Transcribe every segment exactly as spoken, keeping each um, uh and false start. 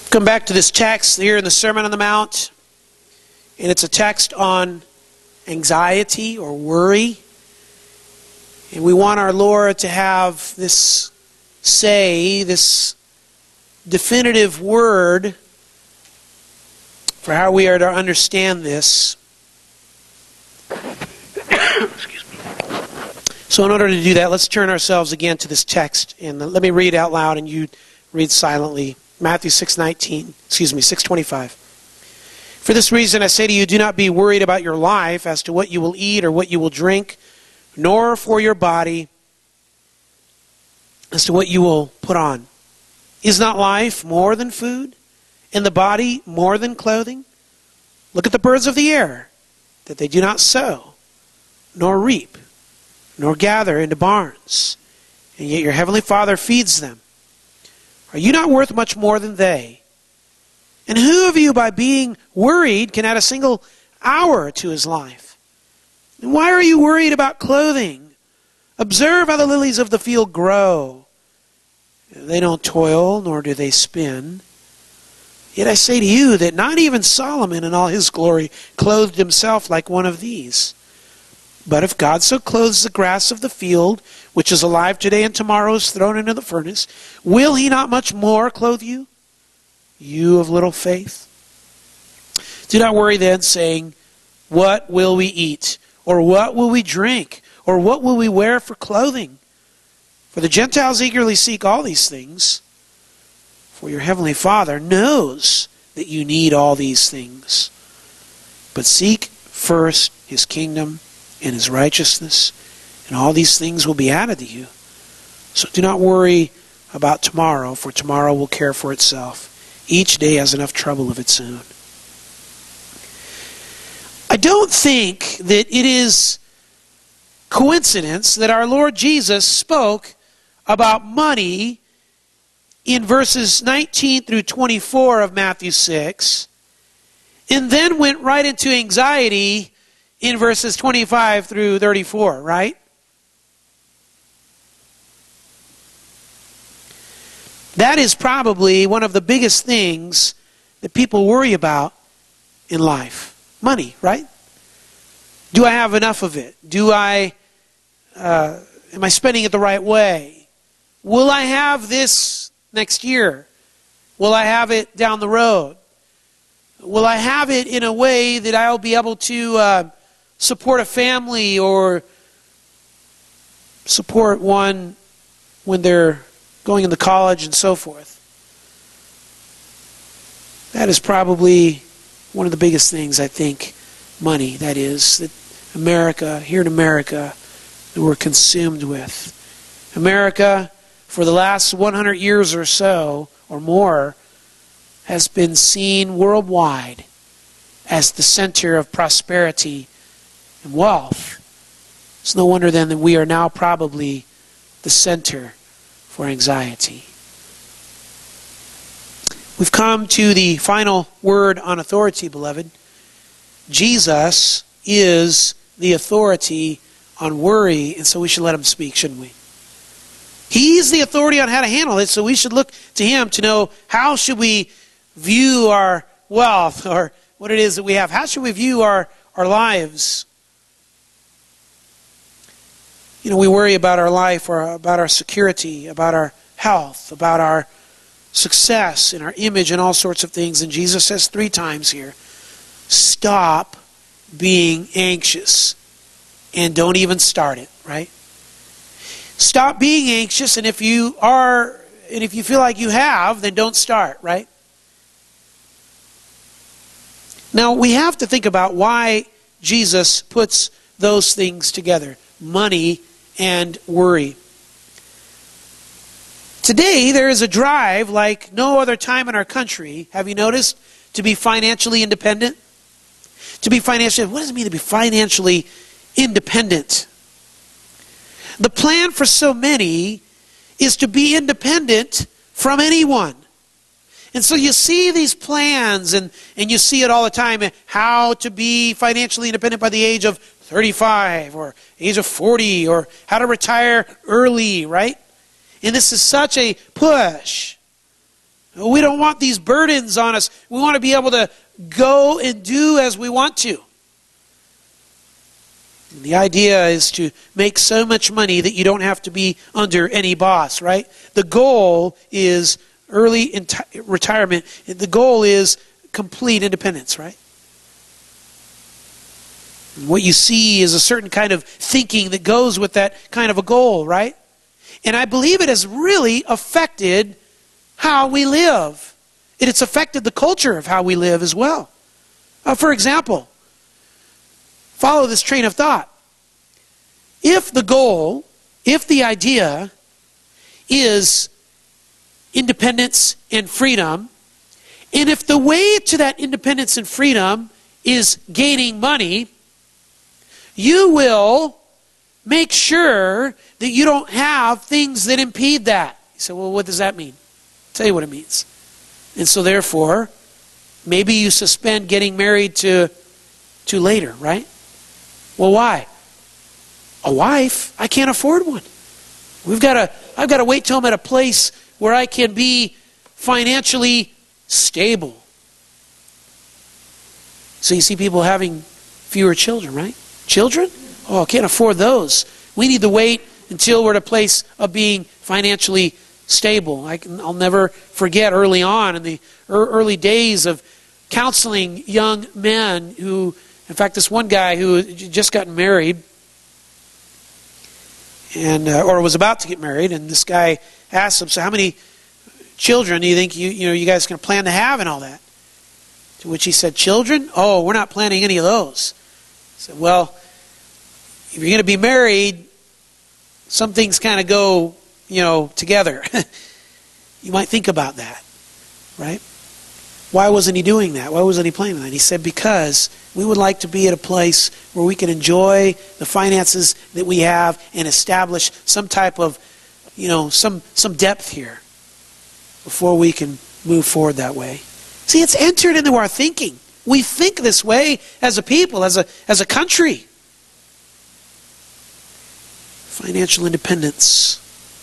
Come back to this text here in the Sermon on the Mount, and it's a text on anxiety or worry. And we want our Lord to have this say, this definitive word for how we are to understand this. Excuse me. So in order to do that, let's turn ourselves again to this text, and let me read out loud and you read silently. Matthew six nineteen, excuse me, six twenty-five. For this reason I say to you, do not be worried about your life as to what you will eat or what you will drink, nor for your body as to what you will put on. Is not life more than food, and the body more than clothing? Look at the birds of the air, that they do not sow, nor reap, nor gather into barns, and yet your heavenly Father feeds them. Are you not worth much more than they? And who of you, by being worried, can add a single hour to his life? And why are you worried about clothing? Observe how the lilies of the field grow. They don't toil, nor do they spin. Yet I say to you that not even Solomon in all his glory clothed himself like one of these. But if God so clothes the grass of the field, which is alive today and tomorrow is thrown into the furnace, will he not much more clothe you, you of little faith? Do not worry then, saying, what will we eat? Or what will we drink? Or what will we wear for clothing? For the Gentiles eagerly seek all these things. For your heavenly Father knows that you need all these things. But seek first his kingdom and his righteousness, and all these things will be added to you. So do not worry about tomorrow, for tomorrow will care for itself. Each day has enough trouble of its own. I don't think that it is coincidence that our Lord Jesus spoke about money in verses nineteen through twenty-four of Matthew six, and then went right into anxiety in verses twenty-five through thirty-four, right? That is probably one of the biggest things that people worry about in life. Money, right? Do I have enough of it? Do I, uh, am I spending it the right way? Will I have this next year? Will I have it down the road? Will I have it in a way that I'll be able to uh, support a family or support one when they're going into college and so forth? That is probably one of the biggest things, I think, money, that is, that America, here in America, that we're consumed with. America, for the last one hundred years or so, or more, has been seen worldwide as the center of prosperity and wealth. It's no wonder then that we are now probably the center for anxiety. We've come to the final word on authority, beloved. Jesus is the authority on worry, and so we should let him speak, shouldn't we? He's the authority on how to handle it, so we should look to him to know how should we view our wealth or what it is that we have. How should we view our, our lives? You know, we worry about our life or about our security, about our health, about our success and our image and all sorts of things. And Jesus says three times here, stop being anxious and don't even start it, right? Stop being anxious, and if you are, and if you feel like you have, then don't start, right? Now, we have to think about why Jesus puts those things together, money and worry. Today, there is a drive like no other time in our country, have you noticed, to be financially independent? To be financially, what does it mean to be financially independent? The plan for so many is to be independent from anyone. And so you see these plans, and, and you see it all the time, how to be financially independent by the age of thirty-five or age of forty, or how to retire early, right? And this is such a push We don't want these burdens on us. We want to be able to go and do as we want to. And the idea is to make so much money that you don't have to be under any boss, right? The goal is early enti- retirement. The goal is complete independence, right? And what you see is a certain kind of thinking that goes with that kind of a goal, right? And I believe it has really affected how we live. It has affected the culture of how we live as well. Uh, for example, follow this train of thought. If the goal, if the idea is independence and freedom, and if the way to that independence and freedom is gaining money, you will make sure that you don't have things that impede that. You say, well, what does that mean? I'll tell you what it means. And so therefore, maybe you suspend getting married to, to later, right? Well, why? A wife? I can't afford one. We've got to, I've got to wait till I'm at a place where I can be financially stable. So you see people having fewer children, right? Children? Oh, I can't afford those. We need to wait until we're at a place of being financially stable. I can, I'll never forget early on in the early days of counseling young men who, in fact, this one guy who had just gotten married, and uh, or was about to get married, and this guy asked him, so how many children do you think you, you know, you guys can plan to have and all that? To which he said, children? Oh, we're not planning any of those. I said, well, if you're going to be married, some things kind of go, you know, together. You might think about that, right? Why wasn't he doing that? Why wasn't he planning that? He said, because we would like to be at a place where we can enjoy the finances that we have and establish some type of, you know, some, some depth here before we can move forward that way. See, it's entered into our thinking. We think this way as a people, as a, as a country. Financial independence.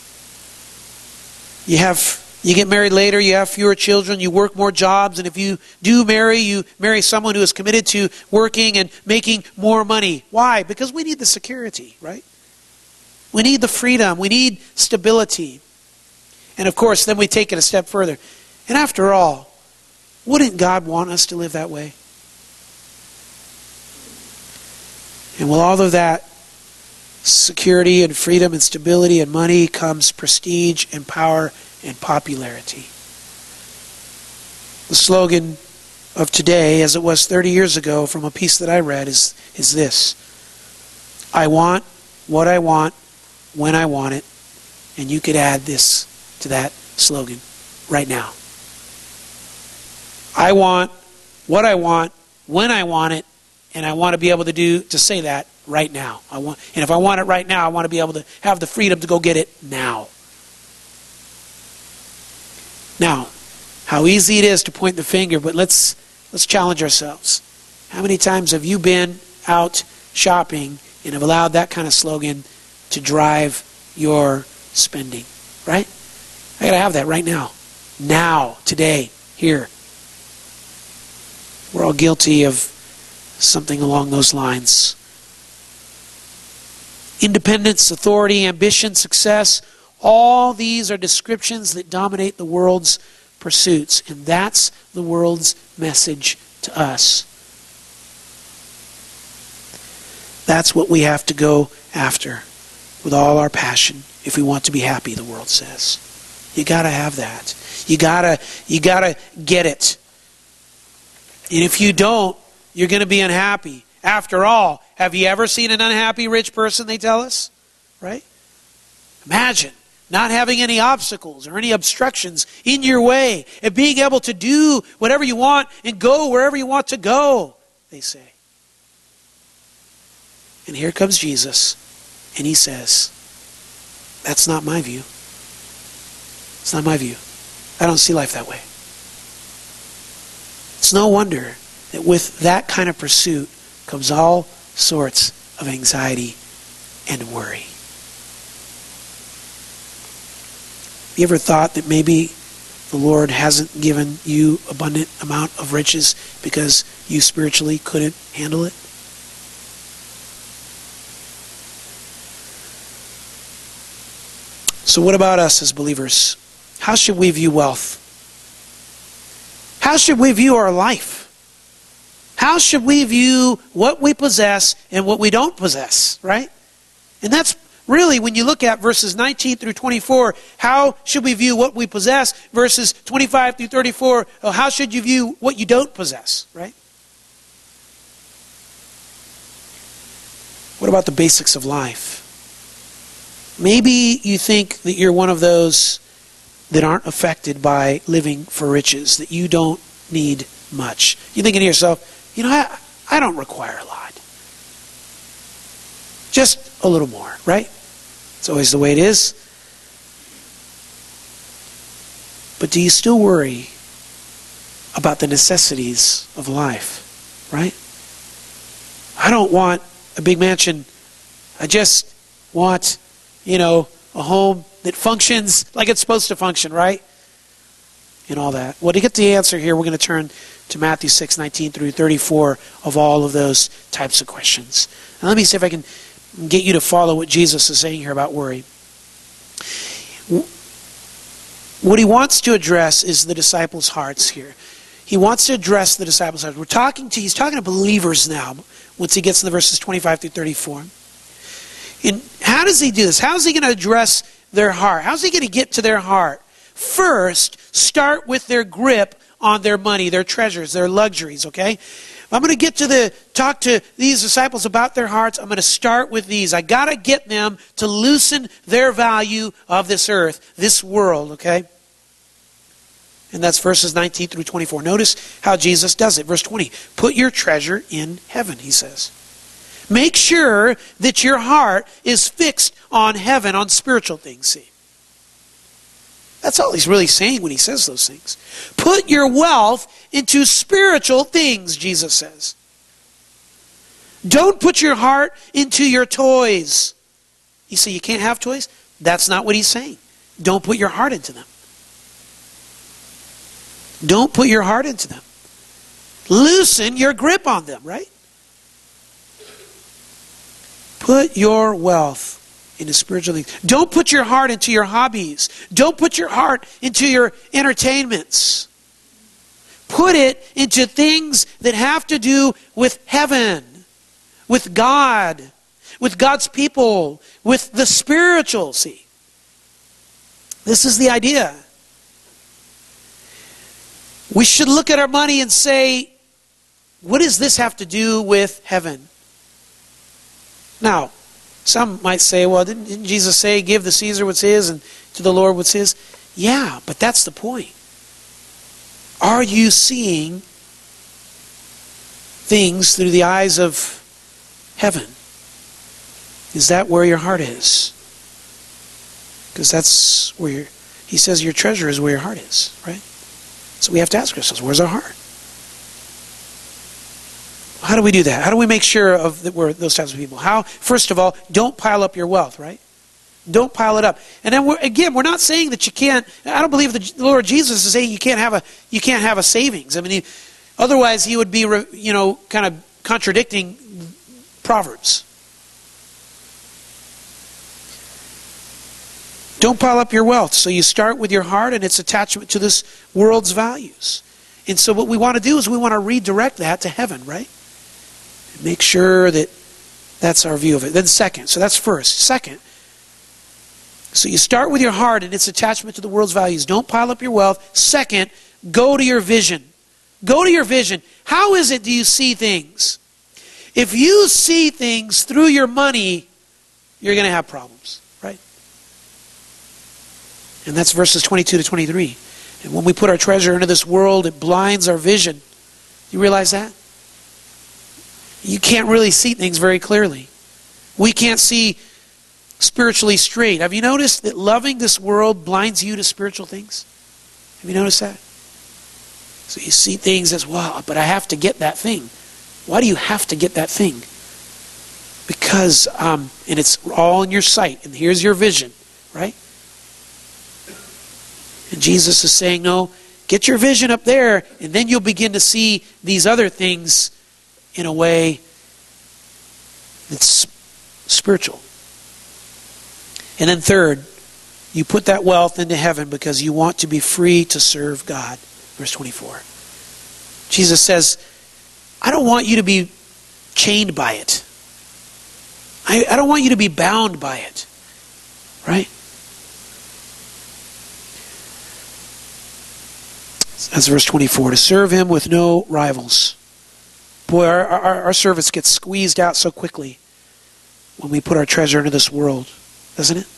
You have, you get married later, you have fewer children, you work more jobs, and if you do marry, you marry someone who is committed to working and making more money. Why? Because we need the security, right? We need the freedom. We need stability. And of course, then we take it a step further. And after all, wouldn't God want us to live that way? And with all of that security and freedom and stability and money comes prestige and power and popularity. The slogan of today, as it was thirty years ago from a piece that I read, is, is this. I want what I want when I want it. And you could add this to that slogan right now. I want what I want when I want it, and I want to be able to do to say that right now. I want, and if I want it right now, I want to be able to have the freedom to go get it now. Now, how easy it is to point the finger, but let's let's challenge ourselves. How many times have you been out shopping and have allowed that kind of slogan to drive your spending? Right? I got to have that right now. Now, today, here. We're all guilty of something along those lines. Independence, authority, ambition, success, all these are descriptions that dominate the world's pursuits. And that's the world's message to us. That's what we have to go after with all our passion if we want to be happy, the world says. You got to have that. You got to you got to get it. And if you don't, you're going to be unhappy. After all, have you ever seen an unhappy rich person, they tell us? Right? Imagine not having any obstacles or any obstructions in your way and being able to do whatever you want and go wherever you want to go, they say. And here comes Jesus, and he says, that's not my view. It's not my view. I don't see life that way. It's no wonder that with that kind of pursuit comes all sorts of anxiety and worry. You ever thought that maybe the Lord hasn't given you abundant amount of riches because you spiritually couldn't handle it? So what about us as believers? How should we view wealth? How should we view our life? How should we view what we possess and what we don't possess, right? And that's really, when you look at verses nineteen through twenty-four, how should we view what we possess, verses twenty-five through thirty-four, oh, how should you view what you don't possess, right? What about the basics of life? Maybe you think that you're one of those that aren't affected by living for riches, that you don't need much. You're thinking to yourself, you know, I, I don't require a lot. Just a little more, right? It's always the way it is. But do you still worry about the necessities of life, right? I don't want a big mansion. I just want, you know, a home that functions like it's supposed to function, right? And all that. Well, to get the answer here, we're going to turn to Matthew six, nineteen through thirty-four of all of those types of questions. Now let me see if I can get you to follow what Jesus is saying here about worry. What he wants to address is the disciples' hearts here. He wants to address the disciples' hearts. We're talking to, he's talking to believers now, once he gets in the verses twenty-five through thirty-four. And how does he do this? How is he going to address their heart? How is he going to get to their heart? First, start with their grip on their money, their treasures, their luxuries, okay? I'm going to get to the, talk to these disciples about their hearts. I'm going to start with these. I got to get them to loosen their value of this earth, this world, okay? And that's verses nineteen through twenty-four. Notice how Jesus does it. Verse twenty, put your treasure in heaven, he says. Make sure that your heart is fixed on heaven, on spiritual things, see? That's all he's really saying when he says those things. Put your wealth into spiritual things, Jesus says. Don't put your heart into your toys. You say you can't have toys? That's not what he's saying. Don't put your heart into them. Don't put your heart into them. Loosen your grip on them, right? Put your wealth into spiritual things. Don't put your heart into your hobbies. Don't put your heart into your entertainments. Put it into things that have to do with heaven, with God, with God's people, with the spiritual, see. This is the idea. We should look at our money and say, what does this have to do with heaven? Now, some might say, well, didn't, didn't Jesus say, give the Caesar what's his and to the Lord what's his? Yeah, but that's the point. Are you seeing things through the eyes of heaven? Is that where your heart is? Because that's where your, he says your treasure is where your heart is, right? So we have to ask ourselves, where's our heart? How do we do that? How do we make sure of that we're those types of people? How? First of all, don't pile up your wealth, right? Don't pile it up. And then we're, again, we're not saying that you can't. I don't believe the Lord Jesus is saying you can't have a you can't have a savings. I mean, he, otherwise he would be, you know, kind of contradicting Proverbs. Don't pile up your wealth. So you start with your heart and its attachment to this world's values. And so what we want to do is we want to redirect that to heaven, right? Make sure that that's our view of it. Then second, so that's first. Second, so you start with your heart and its attachment to the world's values. Don't pile up your wealth. Second, go to your vision. Go to your vision. How is it do you see things? If you see things through your money, you're going to have problems, right? And that's verses twenty-two to twenty-three. And when we put our treasure into this world, it blinds our vision. You realize that? You can't really see things very clearly. We can't see spiritually straight. Have you noticed that loving this world blinds you to spiritual things? Have you noticed that? So you see things as, wow, but I have to get that thing. Why do you have to get that thing? Because, um, and it's all in your sight, and here's your vision, right? And Jesus is saying, no, get your vision up there, and then you'll begin to see these other things in a way that's spiritual. And then third, you put that wealth into heaven because you want to be free to serve God. Verse twenty-four. Jesus says, I don't want you to be chained by it. I, I don't want you to be bound by it. Right? That's verse twenty-four. To serve him with no rivals. Boy, our, our, our service gets squeezed out so quickly when we put our treasure into this world, doesn't it?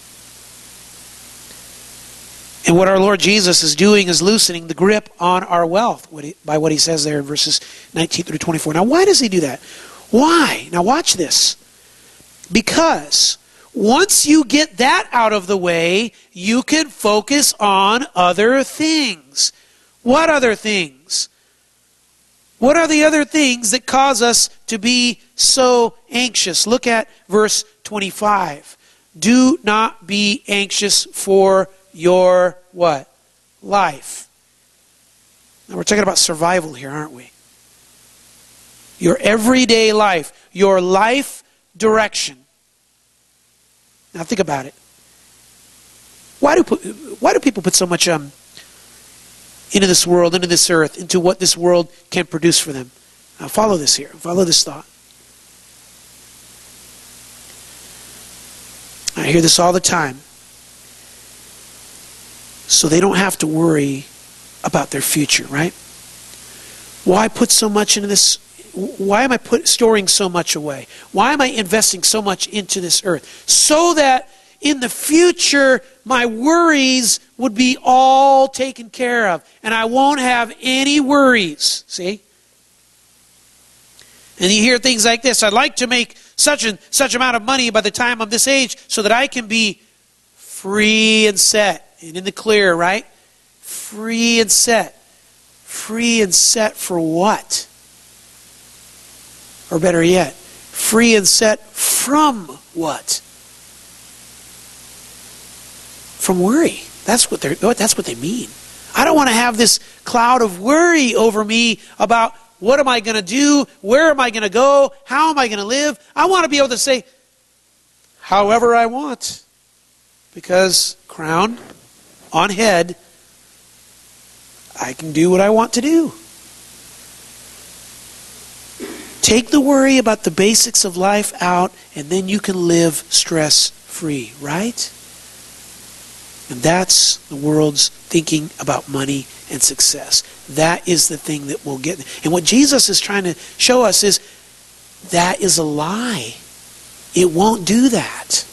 And what our Lord Jesus is doing is loosening the grip on our wealth by what he says there in verses nineteen through twenty-four. Now, why does he do that? Why? Now, watch this. Because once you get that out of the way, you can focus on other things. What other things? What are the other things that cause us to be so anxious? Look at verse twenty-five. Do not be anxious for your what? Life. Now we're talking about survival here, aren't we? Your everyday life. Your life direction. Now think about it. Why do why do people put so much um into this world, into this earth, into what this world can produce for them? Now follow this here. Follow this thought. I hear this all the time. So they don't have to worry about their future, right? Why put so much into this? Why am I put, storing so much away? Why am I investing so much into this earth? So that in the future, my worries would be all taken care of. And I won't have any worries. See? And you hear things like this. I'd like to make such and such amount of money by the time I'm this age so that I can be free and set. And in the clear, right? Free and set. Free and set for what? Or better yet, free and set from what? From worry. That's what they're that's what they mean. I don't want to have this cloud of worry over me about what am I going to do? Where am I going to go? How am I going to live? I want to be able to say however I want. Because crown on head, I can do what I want to do. Take the worry about the basics of life out, and then you can live stress-free, right? And that's the world's thinking about money and success. That is the thing that will get. And what Jesus is trying to show us is that is a lie. It won't do that.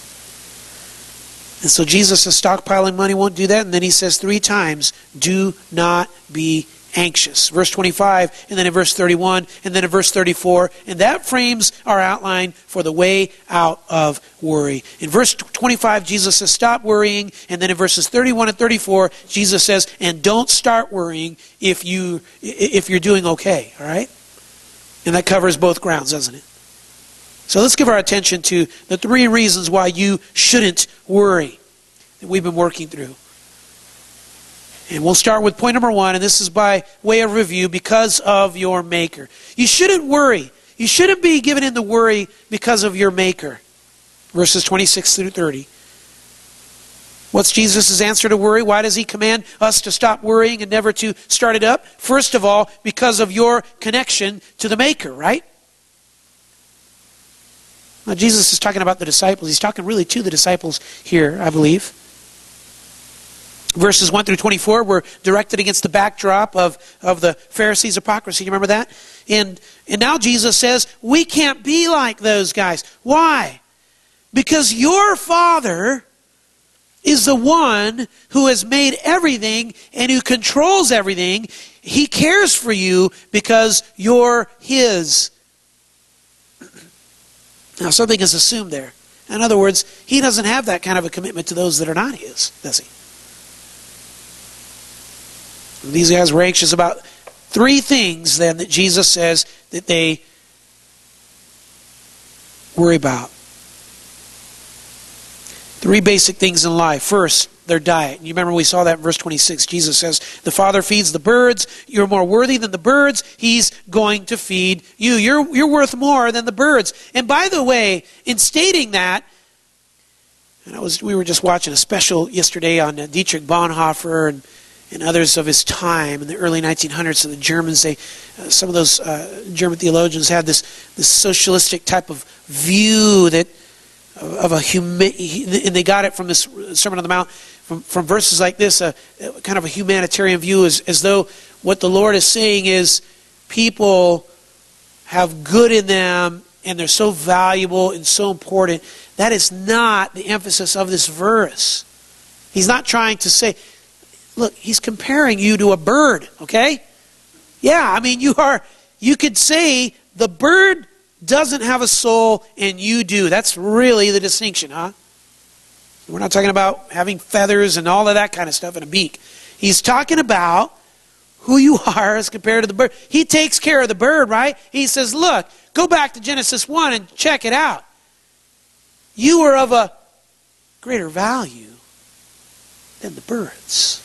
And so Jesus says stockpiling money won't do that. And then he says three times, do not be anxious. Verse twenty-five, and then in verse thirty-one, and then in verse thirty-four. And that frames our outline for the way out of worry. In verse twenty-five, Jesus says stop worrying. And then in verses thirty-one and thirty-four, Jesus says, and don't start worrying if, you, if you're doing okay. All right? And that covers both grounds, doesn't it? So let's give our attention to the three reasons why you shouldn't worry that we've been working through. And we'll start with point number one, and this is by way of review, because of your Maker. You shouldn't worry. You shouldn't be given in the worry because of your Maker. Verses twenty-six through thirty. What's Jesus' answer to worry? Why does he command us to stop worrying and never to start it up? First of all, because of your connection to the Maker, right? Now, Jesus is talking about the disciples. He's talking really to the disciples here, I believe. Verses one through twenty-four were directed against the backdrop of, of the Pharisees' hypocrisy. You remember that? And, and now Jesus says, we can't be like those guys. Why? Because your Father is the one who has made everything and who controls everything. He cares for you because you're His. Now, something is assumed there. In other words, He doesn't have that kind of a commitment to those that are not His, does He? These guys were anxious about three things then that Jesus says that they worry about. Three basic things in life. First, their diet. And you remember we saw that in verse twenty-six. Jesus says, the Father feeds the birds. You're more worthy than the birds. He's going to feed you. You're, you're worth more than the birds. And by the way, in stating that, and I was we were just watching a special yesterday on uh, Dietrich Bonhoeffer and, and others of his time in the early nineteen hundreds. So the Germans, they uh, some of those uh, German theologians had this this socialistic type of view that of a humi- and they got it from this Sermon on the Mount, from, from verses like this, a, a kind of a humanitarian view, as, as though what the Lord is saying is people have good in them and they're so valuable and so important. That is not the emphasis of this verse. He's not trying to say, look, he's comparing you to a bird, okay? Yeah, I mean, you are, you could say the bird doesn't have a soul and you do. That's really the distinction, huh? We're not talking about having feathers and all of that kind of stuff and a beak. He's talking about who you are as compared to the bird. He takes care of the bird, right? He says, look, go back to Genesis one and check it out. You are of a greater value than the birds.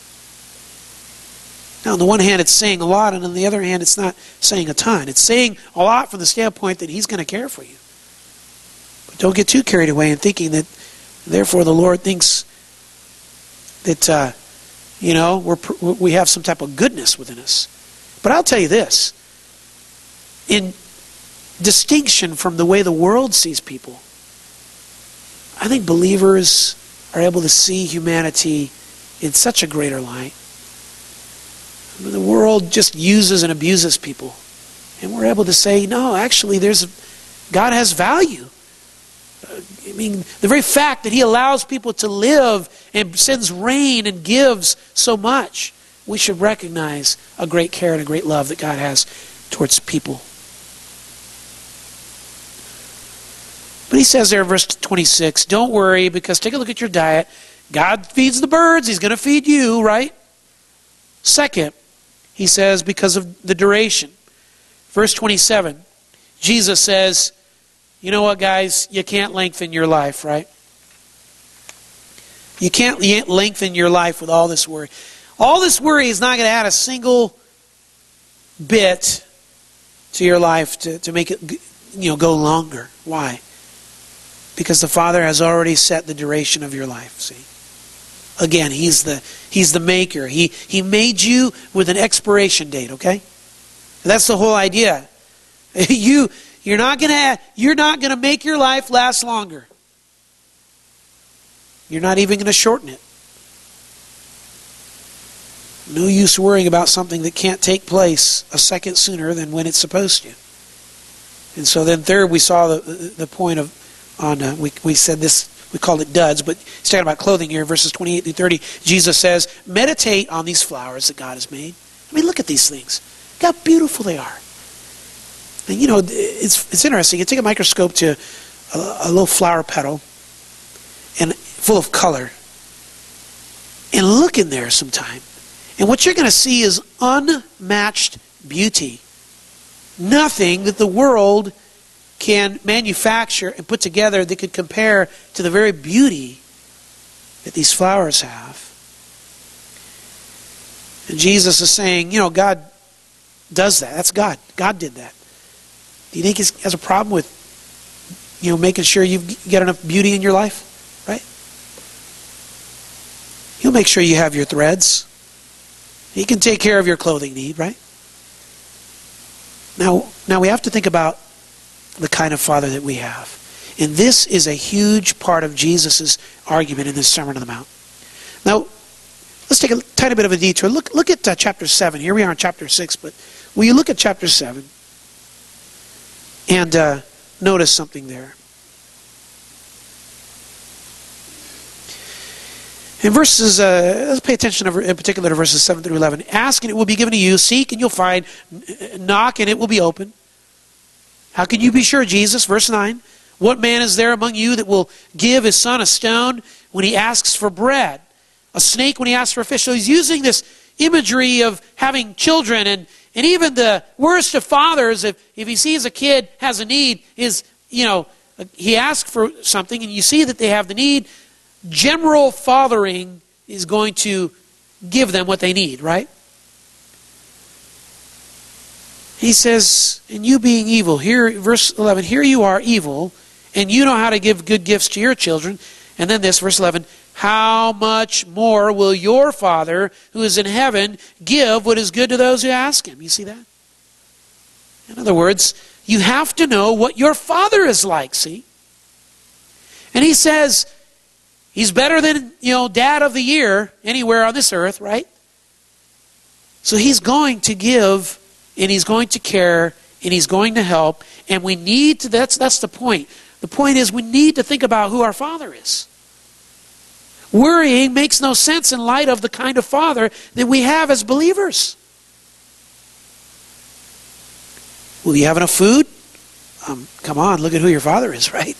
Now, on the one hand, it's saying a lot, and on the other hand, it's not saying a ton. It's saying a lot from the standpoint that he's going to care for you. But don't get too carried away in thinking that, therefore, the Lord thinks that, uh, you know, we're, we have some type of goodness within us. But I'll tell you this. In distinction from the way the world sees people, I think believers are able to see humanity in such a greater light. The world just uses and abuses people. And we're able to say, no, actually, there's a, God has value. Uh, I mean, the very fact that he allows people to live and sends rain and gives so much, we should recognize a great care and a great love that God has towards people. But he says there in verse twenty-six, don't worry, because take a look at your diet. God feeds the birds, he's going to feed you, right? Second, he says, because of the duration. Verse twenty-seven, Jesus says, you know what, guys? You can't lengthen your life, right? You can't lengthen your life with all this worry. All this worry is not going to add a single bit to your life to, to make it, you know, go longer. Why? Because the Father has already set the duration of your life, see? Again, he's the he's the maker. He he made you with an expiration date, okay? That's the whole idea. You you're not going to you're not going to make your life last longer. You're not even going to shorten it. No use worrying about something that can't take place a second sooner than when it's supposed to. And so then third, we saw the the point of on uh, we we said this. We called it duds, but he's talking about clothing here, verses twenty-eight through thirty. Jesus says, meditate on these flowers that God has made. I mean, look at these things. Look how beautiful they are. And you know, it's it's interesting. You take a microscope to a, a little flower petal and full of color and look in there sometime. And what you're going to see is unmatched beauty. Nothing that the world can manufacture and put together that could compare to the very beauty that these flowers have. And Jesus is saying, you know, God does that. That's God. God did that. Do you think He has a problem with, you know, making sure you get enough beauty in your life? Right? He'll make sure you have your threads. He can take care of your clothing need, right? Now, now we have to think about the kind of Father that we have. And this is a huge part of Jesus' argument in this Sermon on the Mount. Now, let's take a tiny bit of a detour. Look, look at uh, chapter seven. Here we are in chapter six, but will you look at chapter seven and uh, notice something there. In verses, uh, let's pay attention in particular to verses seven through eleven. Ask and it will be given to you. Seek and you'll find. Knock and it will be open. How can you be sure, Jesus? Verse nine. What man is there among you that will give his son a stone when he asks for bread? A snake when he asks for a fish? So he's using this imagery of having children. And, and even the worst of fathers, if, if he sees a kid has a need, is, you know, he asks for something and you see that they have the need. General fathering is going to give them what they need, right? He says, and you being evil, here, verse eleven, here you are evil, and you know how to give good gifts to your children. And then this, verse eleven, how much more will your Father who is in heaven give what is good to those who ask him? You see that? In other words, you have to know what your Father is like, see? And he says, he's better than, you know, Dad of the Year anywhere on this earth, right? So he's going to give, and he's going to care, and he's going to help, and we need to, that's, that's the point. The point is we need to think about who our Father is. Worrying makes no sense in light of the kind of Father that we have as believers. Will you have enough food? Um, come on, look at who your Father is, right?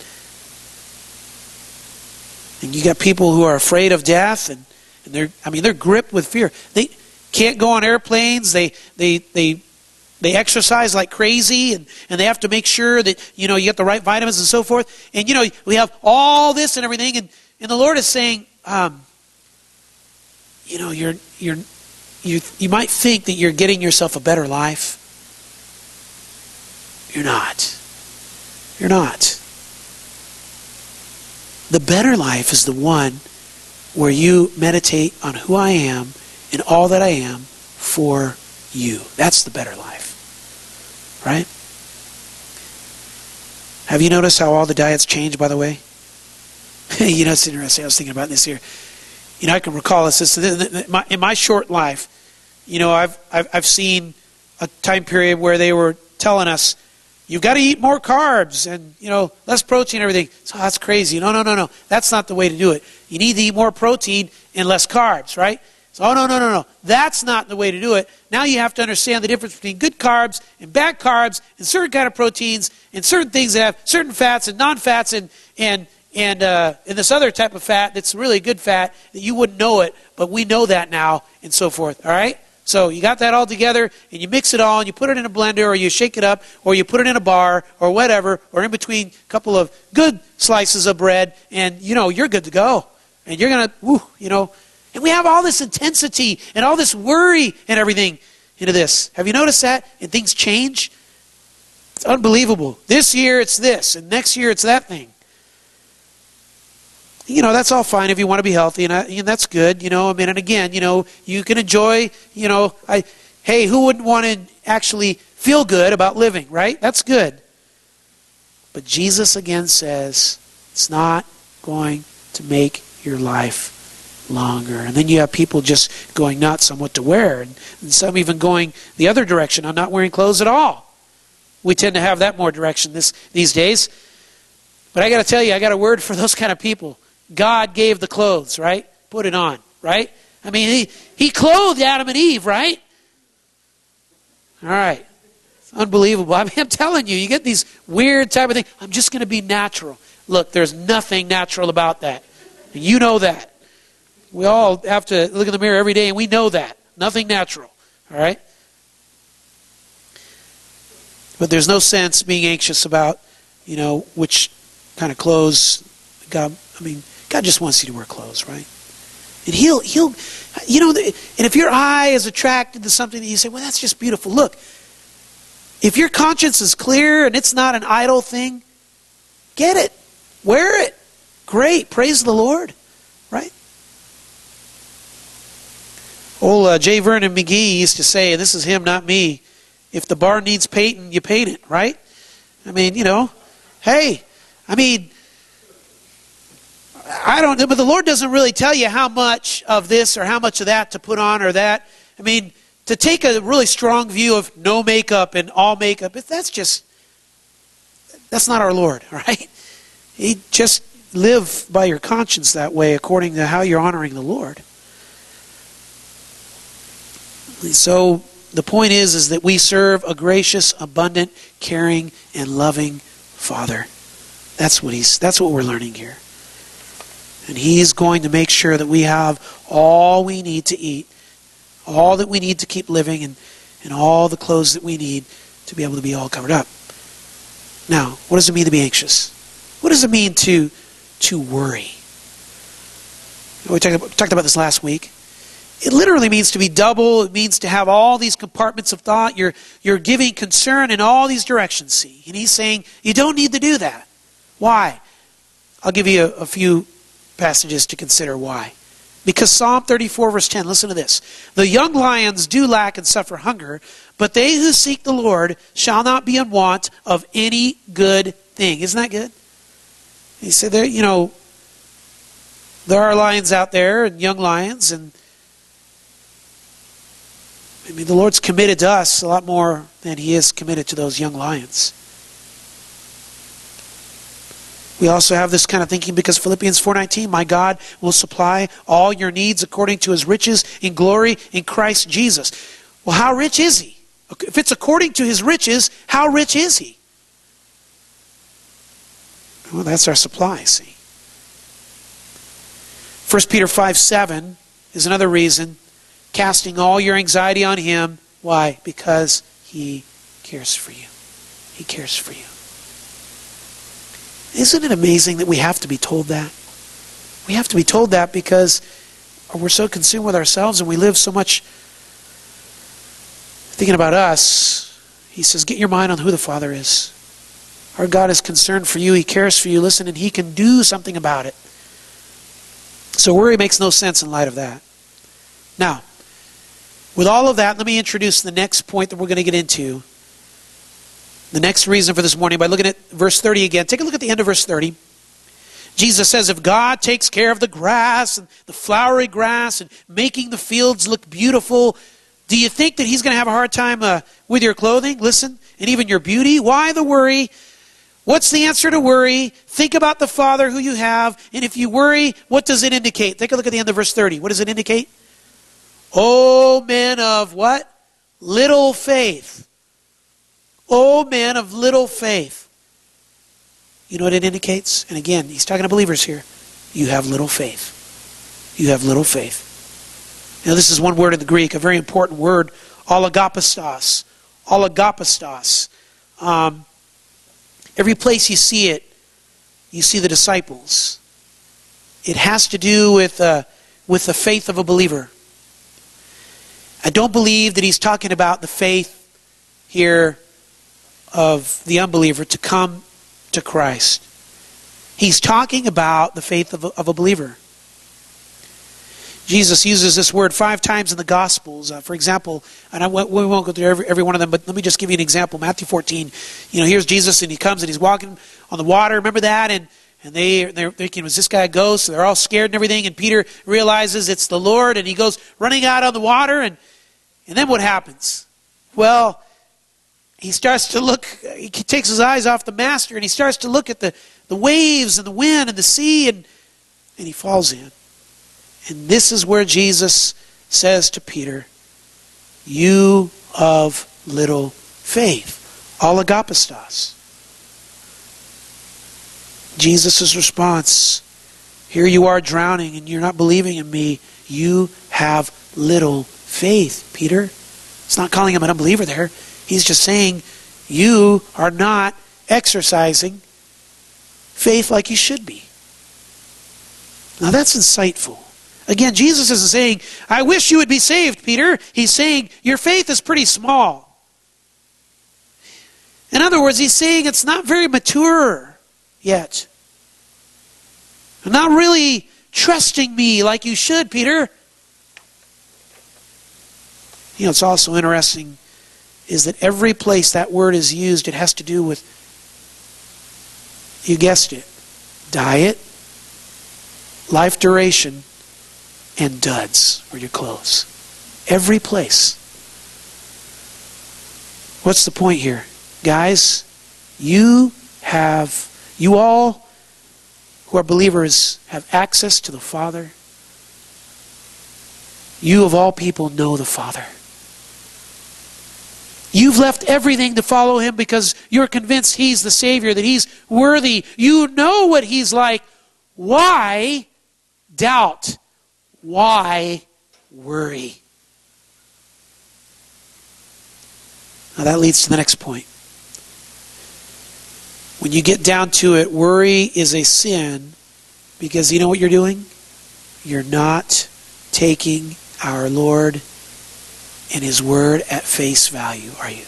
And you got people who are afraid of death, and, and they're, I mean, they're gripped with fear. They can't go on airplanes. They, they, they, they exercise like crazy, and, and they have to make sure that, you know, you get the right vitamins and so forth. And, you know, we have all this and everything, and, and the Lord is saying, um, you know, you're, you're, you, you might think that you're getting yourself a better life. You're not. You're not. The better life is the one where you meditate on who I am and all that I am for you. That's the better life. Right? Have you noticed how all the diets change, by the way? You know, it's interesting. I was thinking about this here. You know, I can recall this. In my, in my short life, you know, I've, I've I've seen a time period where they were telling us, you've got to eat more carbs and, you know, less protein and everything. So that's crazy. No, no, no, no. That's not the way to do it. You need to eat more protein and less carbs, right? So, oh, no, no, no, no. That's not the way to do it. Now you have to understand the difference between good carbs and bad carbs and certain kind of proteins and certain things that have certain fats and non-fats and and and, uh, and this other type of fat that's really good fat that you wouldn't know it, but we know that now and so forth, all right? So you got that all together, and you mix it all, and you put it in a blender, or you shake it up, or you put it in a bar, or whatever, or in between a couple of good slices of bread, and, you know, you're good to go. And you're going to, woo, you know. And we have all this intensity and all this worry and everything into this. Have you noticed that? And things change. It's unbelievable. This year it's this, and next year it's that thing. You know, that's all fine if you want to be healthy, and, I, and that's good, you know. I mean, and again, you know, you can enjoy, you know, I, hey, who wouldn't want to actually feel good about living, right? That's good. But Jesus again says, it's not going to make your life longer. And then you have people just going nuts on what to wear, and, and some even going the other direction on not wearing clothes at all. We tend to have that more direction this these days. But I got to tell you, I got a word for those kind of people. God gave the clothes, right? Put it on, right? I mean, he, he clothed Adam and Eve, right? All right. It's unbelievable. I mean, I'm telling you, you get these weird type of things. I'm just going to be natural. Look, there's nothing natural about that. And you know that. We all have to look in the mirror every day, and we know that. Nothing natural, all right? But there's no sense being anxious about, you know, which kind of clothes God, I mean, God just wants you to wear clothes, right? And he'll, he'll, you know, and if your eye is attracted to something that you say, well, that's just beautiful. Look, if your conscience is clear and it's not an idle thing, get it. Wear it. Great. Praise the Lord. Right? Old uh, J. Vernon McGee used to say, and this is him, not me, if the barn needs painting, you paint it, right? I mean, you know, hey, I mean, I don't know, but the Lord doesn't really tell you how much of this or how much of that to put on or that. I mean, to take a really strong view of no makeup and all makeup, that's just, that's not our Lord, all right? He just live by your conscience that way according to how you're honoring the Lord. So the point is, is that we serve a gracious, abundant, caring, and loving Father. That's what he's, that's what we're learning here. And He's going to make sure that we have all we need to eat, all that we need to keep living, and, and all the clothes that we need to be able to be all covered up. Now, what does it mean to be anxious? What does it mean to, to worry? We talked about, talked about this last week. It literally means to be double. It means to have all these compartments of thought. You're, you're giving concern in all these directions, see. And he's saying, you don't need to do that. Why? I'll give you a, a few passages to consider why. Because Psalm thirty-four verse ten, listen to this. The young lions do lack and suffer hunger, but they who seek the Lord shall not be in want of any good thing. Isn't that good? He said, there, you know, there are lions out there and young lions, and I mean, the Lord's committed to us a lot more than He is committed to those young lions. We also have this kind of thinking because Philippians four nineteen, my God will supply all your needs according to His riches in glory in Christ Jesus. Well, how rich is He? If it's according to His riches, how rich is He? Well, that's our supply, see. First Peter five seven is another reason. Casting all your anxiety on Him. Why? Because He cares for you. He cares for you. Isn't it amazing that we have to be told that? We have to be told that because we're so consumed with ourselves and we live so much thinking about us. He says, get your mind on who the Father is. Our God is concerned for you. He cares for you. Listen, and He can do something about it. So worry makes no sense in light of that. Now, with all of that, let me introduce the next point that we're going to get into. The next reason for this morning by looking at verse thirty again. Take a look at the end of verse thirty. Jesus says, if God takes care of the grass and the flowery grass and making the fields look beautiful, do you think that He's going to have a hard time uh, with your clothing? Listen, and even your beauty? Why the worry? What's the answer to worry? Think about the Father who you have. And if you worry, what does it indicate? Take a look at the end of verse thirty. What does it indicate? O men of what? Little faith. O men of little faith. You know what it indicates? And again, he's talking to believers here. You have little faith. You have little faith. Now this is one word in the Greek, a very important word. Oligopistos. Oligopistos. Um, every place you see it, you see the disciples. It has to do with, uh, with the faith of a believer. I don't believe that he's talking about the faith here of the unbeliever to come to Christ. He's talking about the faith of a, of a believer. Jesus uses this word five times in the Gospels. Uh, for example, and I, we won't go through every, every one of them, but let me just give you an example. Matthew fourteen, you know, here's Jesus and He comes and He's walking on the water. Remember that? And And they, they're thinking, was this guy a ghost? So they're all scared and everything. And Peter realizes it's the Lord. And he goes running out on the water. And, and then what happens? Well, he starts to look, he takes his eyes off the Master. And he starts to look at the, the waves and the wind and the sea. And, and he falls in. And this is where Jesus says to Peter, you of little faith. Oligopistos. Jesus' response, here you are drowning and you're not believing in me. You have little faith, Peter. It's not calling him an unbeliever there. He's just saying you are not exercising faith like you should be. Now that's insightful. Again, Jesus isn't saying, I wish you would be saved, Peter. He's saying your faith is pretty small. In other words, he's saying it's not very mature yet. I'm not really trusting me like you should, Peter. You know, it's also interesting is that every place that word is used, it has to do with, you guessed it, diet, life duration, and duds, or your clothes. Every place. What's the point here? Guys, you have, you all who are believers have access to the Father. You of all people know the Father. You've left everything to follow Him because you're convinced He's the Savior, that He's worthy. You know what He's like. Why doubt? Why worry? Now that leads to the next point. When you get down to it, worry is a sin because you know what you're doing? you're not taking our Lord and His Word at face value, are you?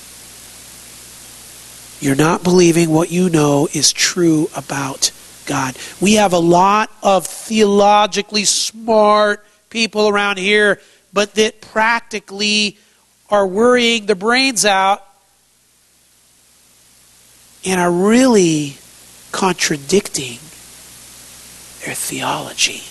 You're not believing what you know is true about God. We have a lot of theologically smart people around here, but that practically are worrying their brains out and are really contradicting their theology.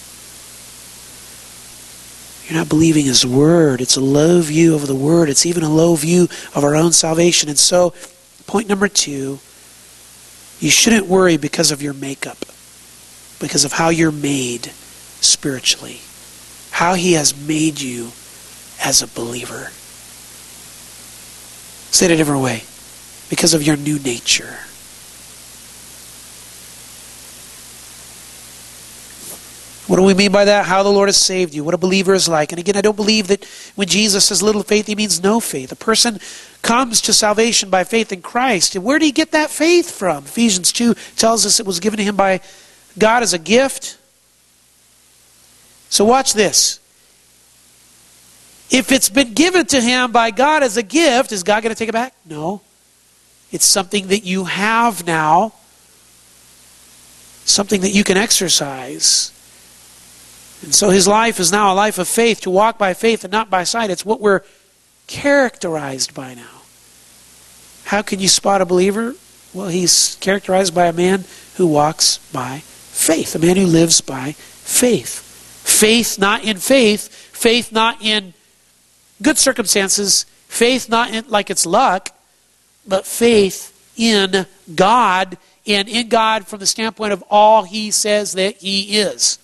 You're not believing His Word. It's a low view of the Word. It's even a low view of our own salvation. And so, point number two, you shouldn't worry because of your makeup, because of how you're made spiritually, how He has made you as a believer. Say it a different way. Because of your new nature. What do we mean by that? How the Lord has saved you. What a believer is like. And again, I don't believe that when Jesus says little faith, He means no faith. A person comes to salvation by faith in Christ. And where did he get that faith from? Ephesians two tells us it was given to him by God as a gift. So watch this. If it's been given to him by God as a gift, is God going to take it back? No. It's something that you have now. Something that you can exercise. And so his life is now a life of faith, to walk by faith and not by sight. It's what we're characterized by now. How can you spot a believer? Well, he's characterized by a man who walks by faith. A man who lives by faith. Faith not in faith. Faith not in good circumstances. Faith not in like it's luck. But faith in God. And in God from the standpoint of all He says that He is.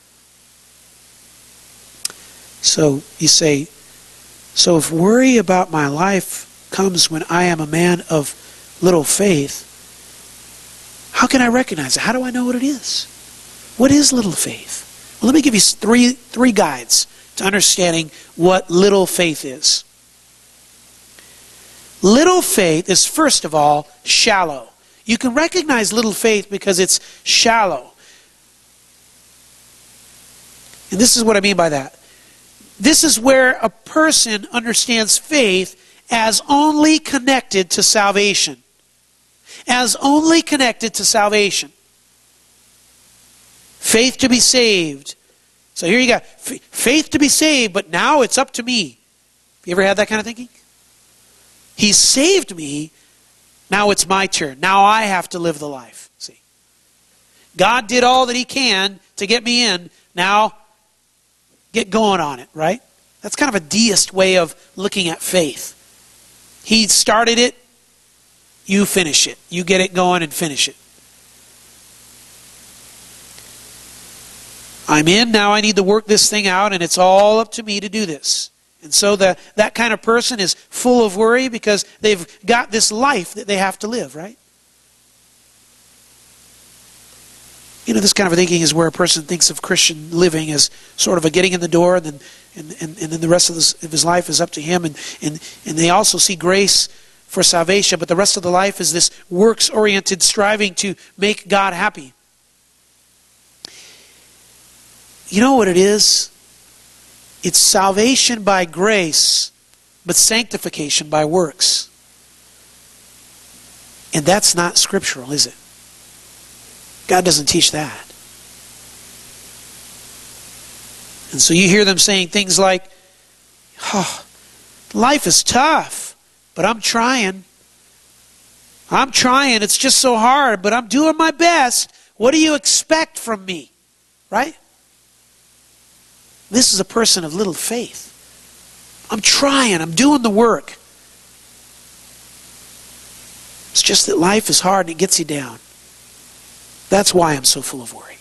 So you say, so if worry about my life comes when I am a man of little faith, how can I recognize it? How do I know what it is? What is little faith? Well, let me give you three, three guides to understanding what little faith is. Little faith is, first of all, shallow. You can recognize little faith because it's shallow. And this is what I mean by that. This is where a person understands faith as only connected to salvation. As only connected to salvation. Faith to be saved. So here you go. Faith to be saved, but now it's up to me. You ever had that kind of thinking? He saved me. Now it's my turn. Now I have to live the life. See, God did all that He can to get me in. Now, get going on it, right? That's kind of a deist way of looking at faith. He started it. You finish it. You get it going and finish it. I'm in. Now I need to work this thing out, and it's all up to me to do this. And so the, that kind of person is full of worry because they've got this life that they have to live, right? You know, this kind of thinking is where a person thinks of Christian living as sort of a getting in the door, and then and, and, and then the rest of his, of his life is up to him. And, and, and they also see grace for salvation, but the rest of the life is this works-oriented striving to make God happy. You know what it is? It's salvation by grace, but sanctification by works. And that's not scriptural, is it? God doesn't teach that. And so you hear them saying things like, oh, life is tough, but I'm trying. I'm trying. It's just so hard, but I'm doing my best. What do you expect from me? Right? This is a person of little faith. I'm trying. I'm doing the work. It's just that life is hard and it gets you down. That's why I'm so full of worry.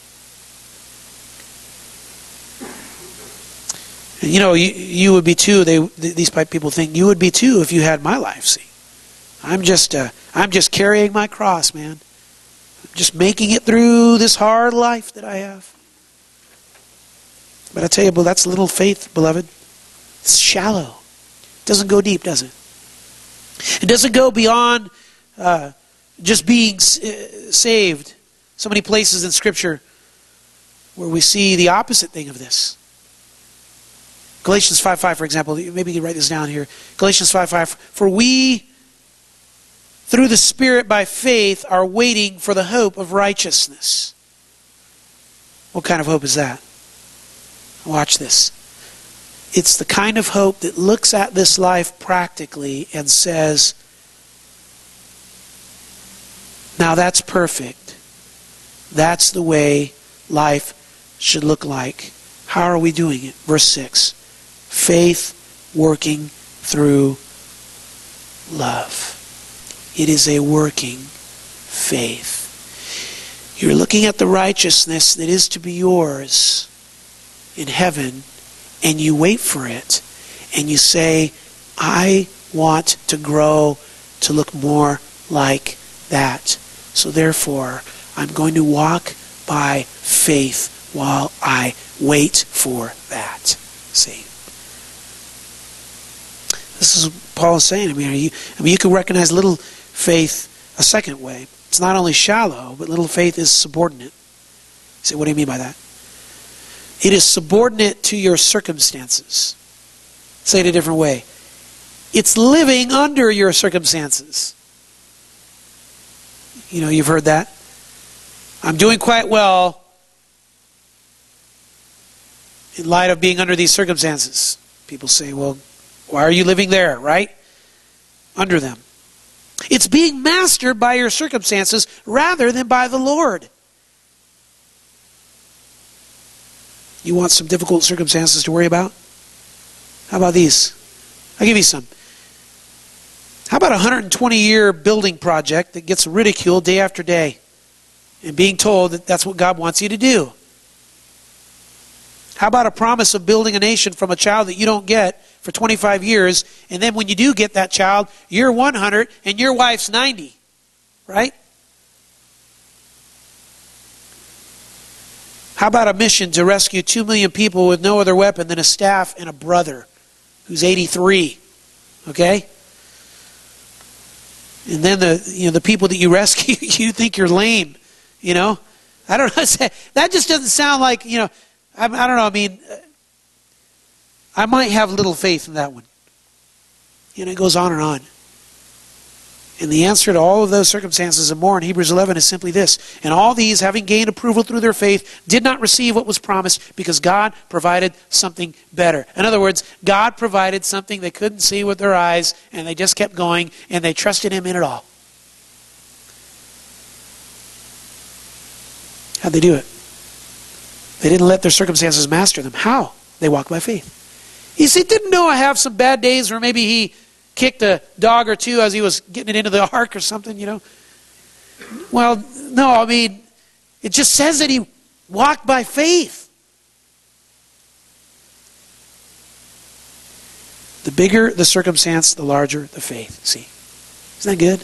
And you know, you, you would be too. They these people think you would be too if you had my life. See, I'm just uh, I'm just carrying my cross, man. I'm just making it through this hard life that I have. But I tell you, well, that's little faith, beloved. It's shallow. It doesn't go deep, does it? It doesn't go beyond uh, just being saved. So many places in Scripture where we see the opposite thing of this. Galatians five five, for example, maybe you can write this down here. Galatians five five, for we, through the Spirit by faith, are waiting for the hope of righteousness. What kind of hope is that? Watch this. It's the kind of hope that looks at this life practically and says, now that's perfect. That's the way life should look like. How are we doing it? Verse six. Faith working through love. It is a working faith. You're looking at the righteousness that is to be yours in heaven, and you wait for it, and you say, I want to grow to look more like that. So therefore, I'm going to walk by faith while I wait for that. See? This is what Paul is saying. I mean, are you, I mean, you can recognize little faith a second way. It's not only shallow, but little faith is subordinate. You say, what do you mean by that? It is subordinate to your circumstances. Say it a different way. It's living under your circumstances. You know, you've heard that. I'm doing quite well in light of being under these circumstances. People say, well, why are you living there, right? Under them. It's being mastered by your circumstances rather than by the Lord. You want some difficult circumstances to worry about? How about these? I'll give you some. How about a one hundred twenty year building project that gets ridiculed day after day and being told that that's what God wants you to do? How about a promise of building a nation from a child that you don't get for twenty-five years, and then when you do get that child, you're one hundred and your wife's ninety, right? How about a mission to rescue two million people with no other weapon than a staff and a brother who's eighty-three, okay? And then the you know the people that you rescue, you think you're lame, you know? I don't know. That just doesn't sound like, you know, I, I don't know, I mean, I might have little faith in that one. And it goes on and on. And the answer to all of those circumstances and more in Hebrews eleven is simply this. And all these, having gained approval through their faith, did not receive what was promised because God provided something better. In other words, God provided something they couldn't see with their eyes, and they just kept going, and they trusted Him in it all. How'd they do it? They didn't let their circumstances master them. How? They walked by faith. You see, didn't Noah have some bad days where maybe he kicked a dog or two as he was getting it into the ark or something, you know? Well, no, I mean, it just says that he walked by faith. The bigger the circumstance, the larger the faith. See? Isn't that good?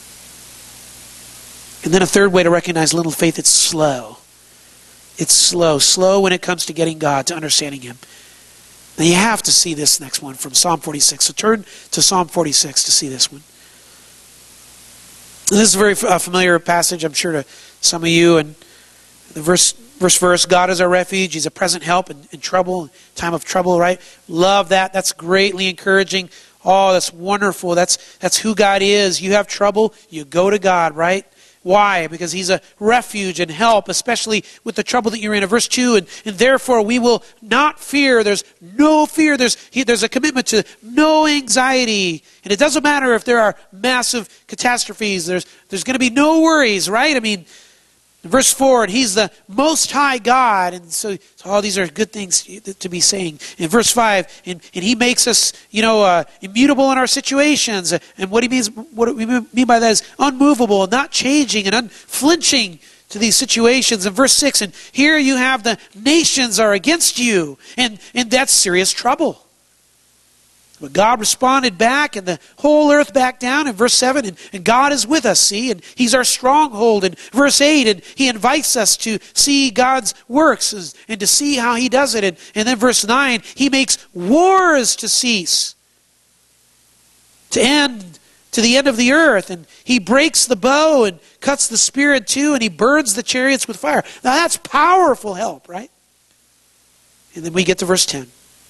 And then a third way to recognize little faith, it's slow. It's slow. Slow when it comes to getting God, to understanding Him. Now you have to see this next one from Psalm forty-six. So turn to Psalm forty-six to see this one. And this is a very uh, familiar passage, I'm sure, to some of you. And the verse, verse, verse, God is our refuge. He's a present help in, in trouble, time of trouble, right? Love that. That's greatly encouraging. Oh, that's wonderful. That's, that's who God is. You have trouble, you go to God, right? Why? Because He's a refuge and help, especially with the trouble that you're in. Verse two, and, and therefore we will not fear. There's no fear. There's, he, there's a commitment to no anxiety. And it doesn't matter if there are massive catastrophes. There's, there's going to be no worries, right? I mean, verse four, and He's the Most High God. And so, so all these are good things to be saying. In verse five, and, and He makes us, you know, uh, immutable in our situations. And what He means, what we mean by that is unmovable, not changing and unflinching to these situations. In verse six, and here you have the nations are against you. And, and that's serious trouble. But God responded back, and the whole earth backed down in verse seven, and, and God is with us, see, and He's our stronghold in verse eight, and He invites us to see God's works and to see how He does it. And, and then verse nine, He makes wars to cease, to end to the end of the earth, and he breaks the bow and cuts the spear in two, and he burns the chariots with fire. Now that's powerful help, right? And then we get to verse ten.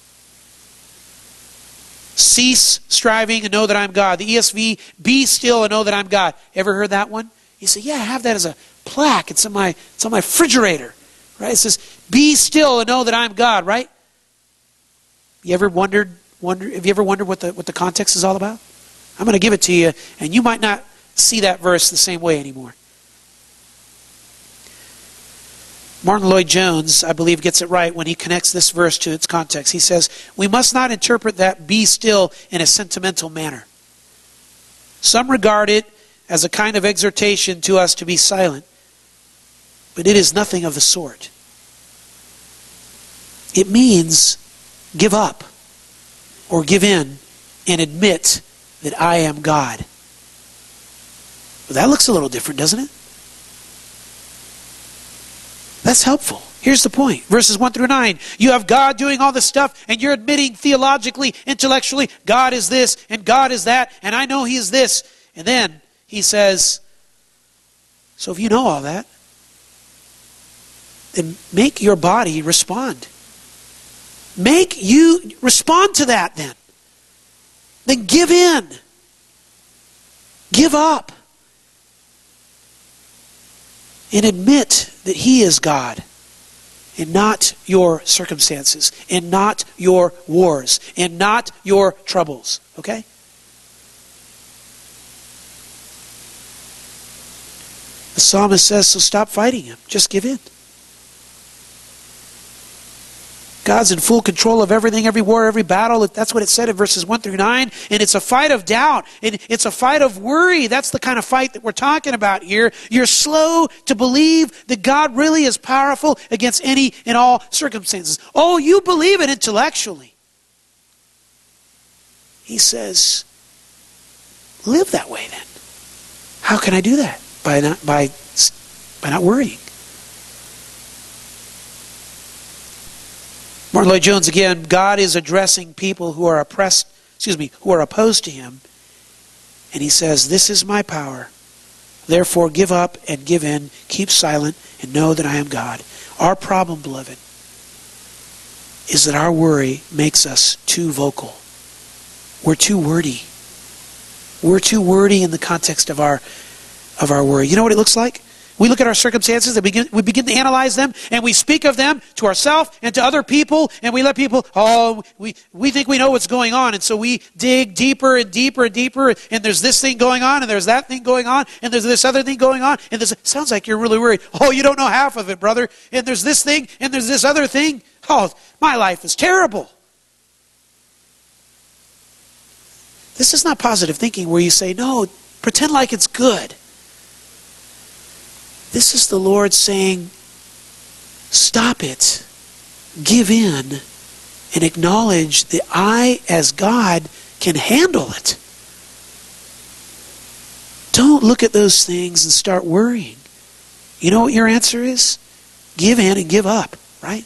Cease striving and know that I'm God. The E S V, be still and know that I'm God. Ever heard that one? You say, yeah, I have that as a plaque. It's on my, it's on my refrigerator. Right? It says, be still and know that I'm God, right? You ever wondered, wonder, have you ever wondered what the, what the context is all about? I'm going to give it to you, and you might not see that verse the same way anymore. Martin Lloyd-Jones, I believe, gets it right when he connects this verse to its context. He says, we must not interpret that be still in a sentimental manner. Some regard it as a kind of exhortation to us to be silent, but it is nothing of the sort. It means give up or give in and admit that I am God. Well, that looks a little different, doesn't it? That's helpful. Here's the point. Verses one through nine. You have God doing all this stuff, and you're admitting theologically, intellectually, God is this, and God is that, and I know He is this. And then he says, so if you know all that, then make your body respond. Make you respond to that then. Then give in. Give up. And admit that He is God, and not your circumstances, and not your wars, and not your troubles. Okay? The psalmist says, so stop fighting Him. Just give in. God's in full control of everything, every war, every battle. That's what it said in verses one through nine. And it's a fight of doubt. And it's a fight of worry. That's the kind of fight that we're talking about here. You're slow to believe that God really is powerful against any and all circumstances. Oh, you believe it intellectually. He says, live that way then. How can I do that? By not, by, by not worrying. Martin Lloyd-Jones again, God is addressing people who are oppressed, excuse me, who are opposed to Him. And He says, this is my power. Therefore give up and give in, keep silent, and know that I am God. Our problem, beloved, is that our worry makes us too vocal. We're too wordy. We're too wordy in the context of our, of our worry. You know what it looks like? We look at our circumstances and begin, we begin to analyze them, and we speak of them to ourselves and to other people, and we let people, oh, we, we think we know what's going on, and so we dig deeper and deeper and deeper, and there's this thing going on, and there's that thing going on, and there's this other thing going on, and this sounds like you're really worried. Oh, you don't know half of it, brother. And there's this thing, and there's this other thing. Oh, my life is terrible. This is not positive thinking where you say, no, pretend like it's good. This is the Lord saying, stop it, give in, and acknowledge that I, as God, can handle it. Don't look at those things and start worrying. You know what your answer is? Give in and give up, right?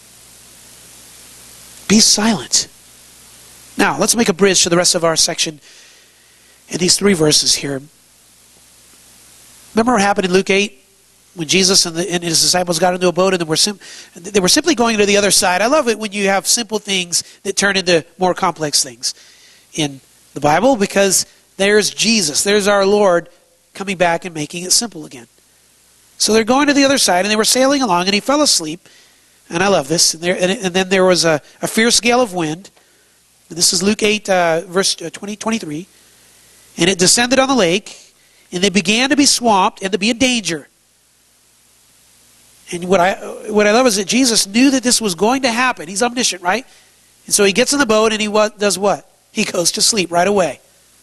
Be silent. Now, let's make a bridge to the rest of our section in these three verses here. Remember what happened in Luke eight? When Jesus and, the, and His disciples got into a boat and they were, sim- they were simply going to the other side. I love it when you have simple things that turn into more complex things in the Bible, because there's Jesus, there's our Lord coming back and making it simple again. So they're going to the other side, and they were sailing along, and He fell asleep. And I love this. And, there, and, and then there was a, a fierce gale of wind. And this is Luke eight, uh, verse twenty, twenty-three. And it descended on the lake, and they began to be swamped and to be in danger. And what I what I love is that Jesus knew that this was going to happen. He's omniscient, right? And so He gets in the boat and He what, does what? He goes to sleep right away.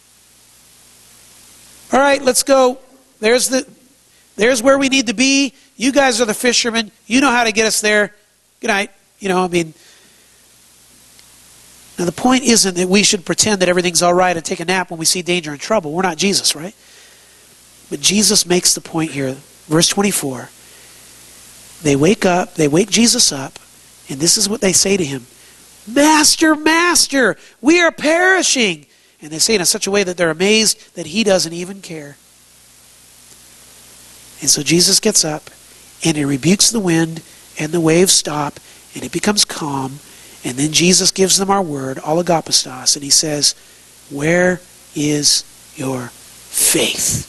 All right, let's go. There's the there's where we need to be. You guys are the fishermen. You know how to get us there. Good night. You know, I mean, now the point isn't that we should pretend that everything's all right and take a nap when we see danger and trouble. We're not Jesus, right? But Jesus makes the point here. Verse twenty-four. They wake up, they wake Jesus up, and this is what they say to Him. Master, Master, we are perishing. And they say it in such a way that they're amazed that he doesn't even care. And so Jesus gets up and he rebukes the wind and the waves stop and it becomes calm. And then Jesus gives them our word, allogopistos, and he says, where is your faith?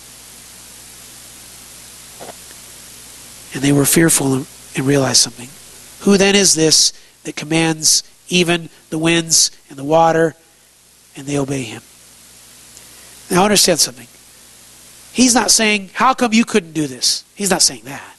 And they were fearful and realized something. Who then is this that commands even the winds and the water, and they obey him? Now understand something. He's not saying, how come you couldn't do this? He's not saying that.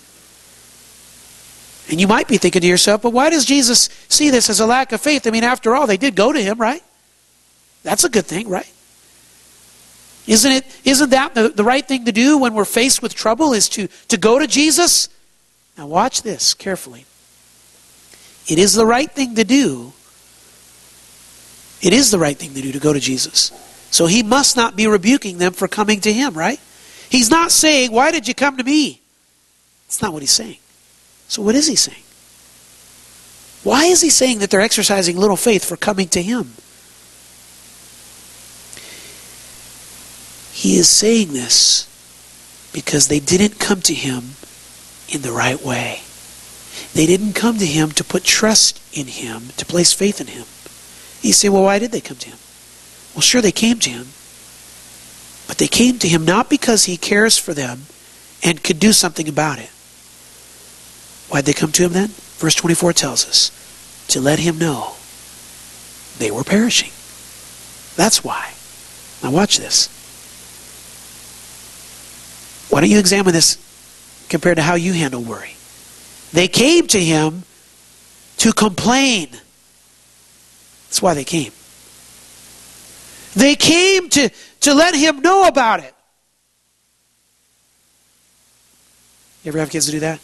And you might be thinking to yourself, but why does Jesus see this as a lack of faith? I mean, after all, they did go to him, right? That's a good thing, right? Isn't it? Isn't that the, the right thing to do when we're faced with trouble, is to, to go to Jesus? Now watch this carefully. It is the right thing to do. It is the right thing to do to go to Jesus. So he must not be rebuking them for coming to him, right? He's not saying, why did you come to me? That's not what he's saying. So what is he saying? Why is he saying that they're exercising little faith for coming to him? He is saying this because they didn't come to him in the right way. They didn't come to him to put trust in him, to place faith in him. You say, well, why did they come to him? Well, sure, they came to him. But they came to him not because he cares for them and could do something about it. Why'd they come to him then? Verse twenty-four tells us, to let him know they were perishing. That's why. Now watch this. Why don't you examine this compared to how you handle worry? They came to him to complain. That's why they came. They came to, to let him know about it. You ever have kids to do that?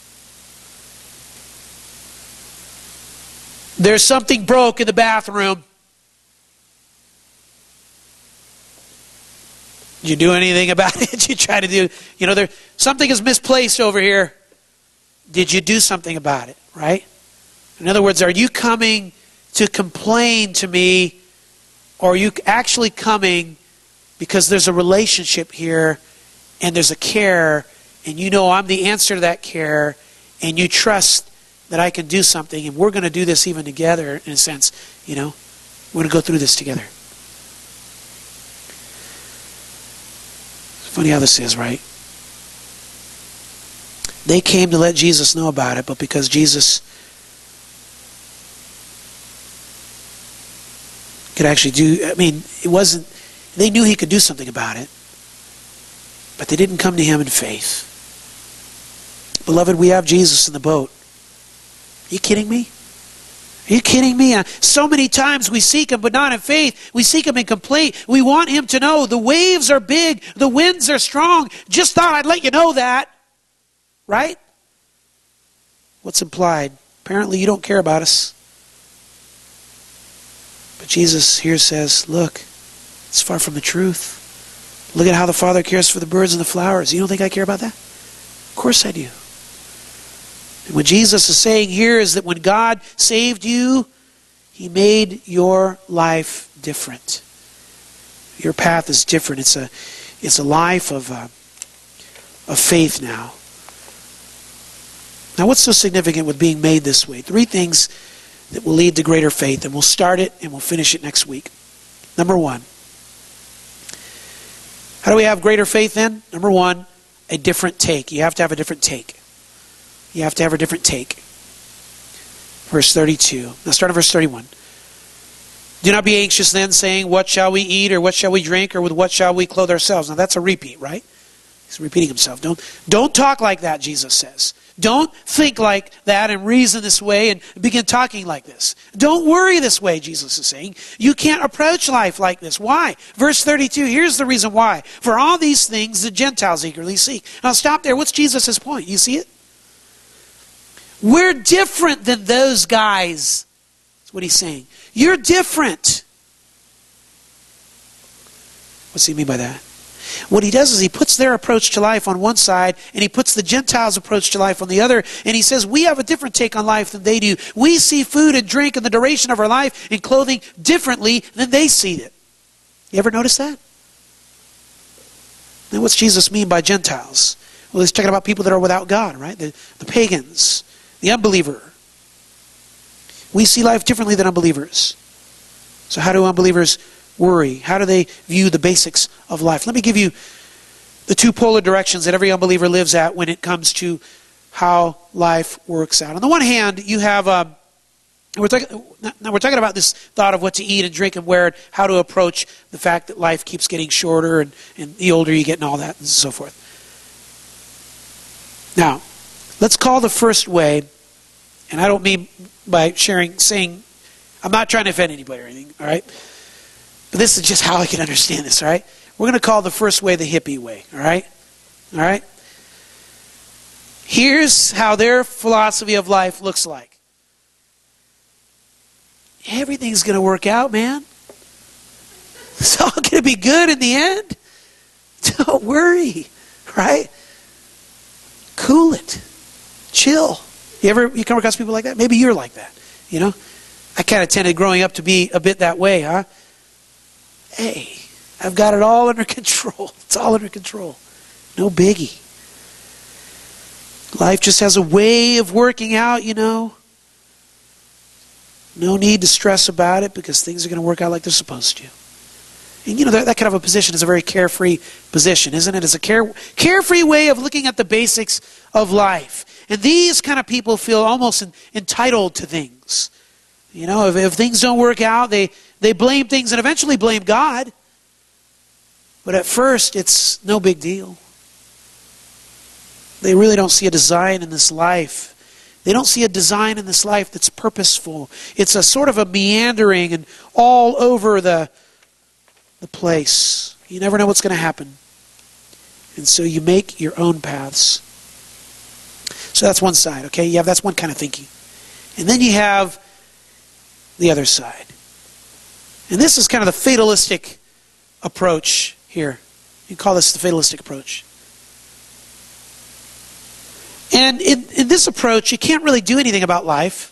There's something broke in the bathroom. Did you do anything about it? Did you try to do, you know, there something is misplaced over here. Did you do something about it, right? In other words, are you coming to complain to me, or are you actually coming because there's a relationship here and there's a care, and you know I'm the answer to that care, and you trust that I can do something, and we're going to do this even together in a sense, you know? We're going to go through this together. It's funny how this is, right? They came to let Jesus know about it, but because Jesus could actually do, I mean, it wasn't, they knew he could do something about it, but they didn't come to him in faith. Beloved, we have Jesus in the boat. Are you kidding me? Are you kidding me? Uh, so many times we seek him, but not in faith. We seek him in complaint. We want him to know the waves are big, the winds are strong. Just thought I'd let you know that. Right? What's implied? Apparently you don't care about us. But Jesus here says, look, it's far from the truth. Look at how the Father cares for the birds and the flowers. You don't think I care about that? Of course I do. And what Jesus is saying here is that when God saved you, he made your life different. Your path is different. It's a, it's a life of, uh, of faith now. Now, what's so significant with being made this way? Three things that will lead to greater faith, and we'll start it and we'll finish it next week. Number one. How do we have greater faith then? Number one, a different take. You have to have a different take. You have to have a different take. Verse thirty-two. Now start at verse thirty-one. Do not be anxious then, saying, what shall we eat, or what shall we drink, or with what shall we clothe ourselves? Now that's a repeat, right? He's repeating himself. Don't, don't talk like that, Jesus says. Don't think like that and reason this way and begin talking like this. Don't worry this way, Jesus is saying. You can't approach life like this. Why? Verse thirty-two, here's the reason why. For all these things the Gentiles eagerly seek. Now stop there. What's Jesus' point? You see it? We're different than those guys. That's what he's saying. You're different. What's he mean by that? What he does is he puts their approach to life on one side, and he puts the Gentiles' approach to life on the other, and he says, we have a different take on life than they do. We see food and drink and the duration of our life and clothing differently than they see it. You ever notice that? Now, what's Jesus mean by Gentiles? Well, he's talking about people that are without God, right? The, the pagans, the unbeliever. We see life differently than unbelievers. So how do unbelievers worry? How do they view the basics of life? Let me give you the two polar directions that every unbeliever lives at when it comes to how life works out. On the one hand, you have, um, we're, talking, now we're talking about this thought of what to eat and drink and wear, and how to approach the fact that life keeps getting shorter and, and the older you get and all that and so forth. Now, let's call the first way, and I don't mean by sharing, saying, I'm not trying to offend anybody or anything, all right? But this is just how I can understand this, all right? We're going to call the first way the hippie way, all right? All right? Here's how their philosophy of life looks like. Everything's going to work out, man. It's all going to be good in the end. Don't worry, right? Cool it. Chill. You ever you come across people like that? Maybe you're like that, you know? I kind of tended growing up to be a bit that way, huh? Hey, I've got it all under control. It's all under control. No biggie. Life just has a way of working out, you know. No need to stress about it because things are going to work out like they're supposed to. And you know, that, that kind of a position is a very carefree position, isn't it? It's a care, carefree way of looking at the basics of life. And these kind of people feel almost in, entitled to things. You know, if, if things don't work out, they, they blame things and eventually blame God. But at first, it's no big deal. They really don't see a design in this life. They don't see a design in this life that's purposeful. It's a sort of a meandering and all over the, the place. You never know what's going to happen. And so you make your own paths. So that's one side, okay? You have, that's one kind of thinking. And then you have the other side. And this is kind of the fatalistic approach here. You can call this the fatalistic approach. And in, in this approach, you can't really do anything about life.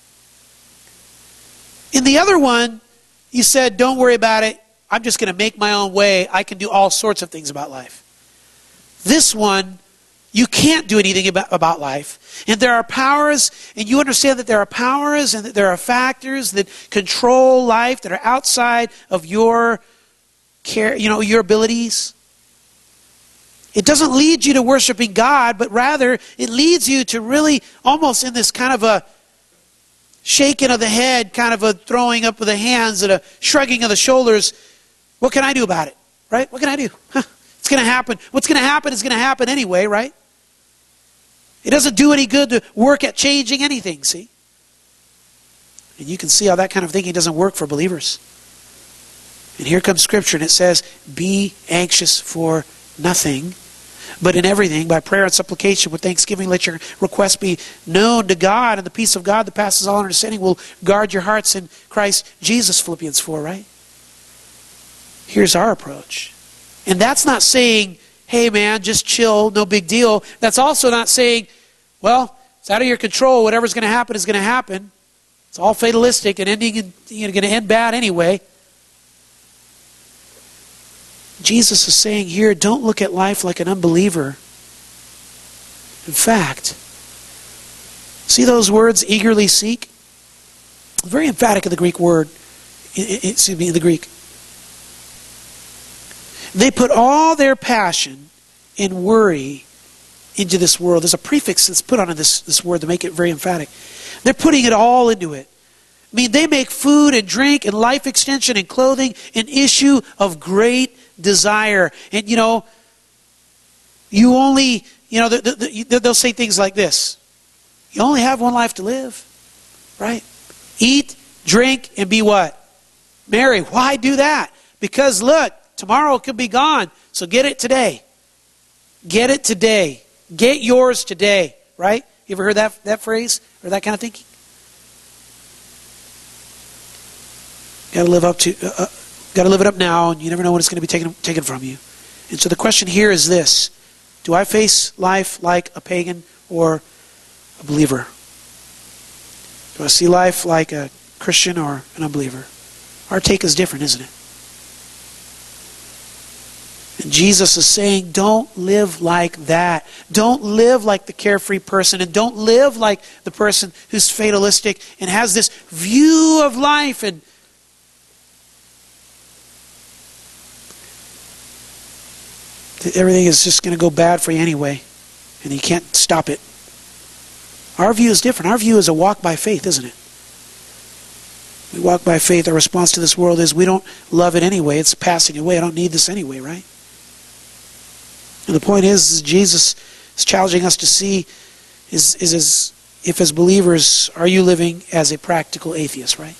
In the other one, you said, don't worry about it. I'm just going to make my own way. I can do all sorts of things about life. This one, you can't do anything about, about life. And there are powers, and you understand that there are powers and that there are factors that control life that are outside of your care, you know, your abilities. It doesn't lead you to worshiping God, but rather it leads you to really almost in this kind of a shaking of the head, kind of a throwing up of the hands and a shrugging of the shoulders. What can I do about it? Right? What can I do? Huh, it's going to happen. What's going to happen is going to happen anyway, right? It doesn't do any good to work at changing anything, see? And you can see how that kind of thinking doesn't work for believers. And here comes Scripture, and it says, be anxious for nothing, but in everything, by prayer and supplication with thanksgiving, let your requests be known to God, and the peace of God that passes all understanding will guard your hearts in Christ Jesus, Philippians four, right? Here's our approach. And that's not saying, hey man, just chill, no big deal. That's also not saying, well, it's out of your control, whatever's going to happen is going to happen. It's all fatalistic and ending, in, you know, going to end bad anyway. Jesus is saying here, don't look at life like an unbeliever. In fact, see those words, eagerly seek? Very emphatic in the Greek word, excuse me, in the Greek. They put all their passion and worry into this world. There's a prefix that's put on this, this word to make it very emphatic. They're putting it all into it. I mean, they make food and drink and life extension and clothing an issue of great desire. And, you know, you only, you know, the, the, the, they'll say things like this. You only have one life to live, right? Eat, drink, and be what? Merry. Why do that? Because, look, tomorrow could be gone, so get it today. Get it today. Get yours today, right? You ever heard that, that phrase or that kind of thinking? Got to live up to, uh, got to live it up now, and you never know when it's going to be taken taken from you. And so the question here is this: do I face life like a pagan or a believer? Do I see life like a Christian or an unbeliever? Our take is different, isn't it? And Jesus is saying, don't live like that. Don't live like the carefree person, and don't live like the person who's fatalistic and has this view of life and that everything is just going to go bad for you anyway, and you can't stop it. Our view is different. Our view is a walk by faith, isn't it? We walk by faith. Our response to this world is we don't love it anyway. It's passing away. I don't need this anyway, right? And the point is, is Jesus is challenging us to see is, is, is if as believers, are you living as a practical atheist, right?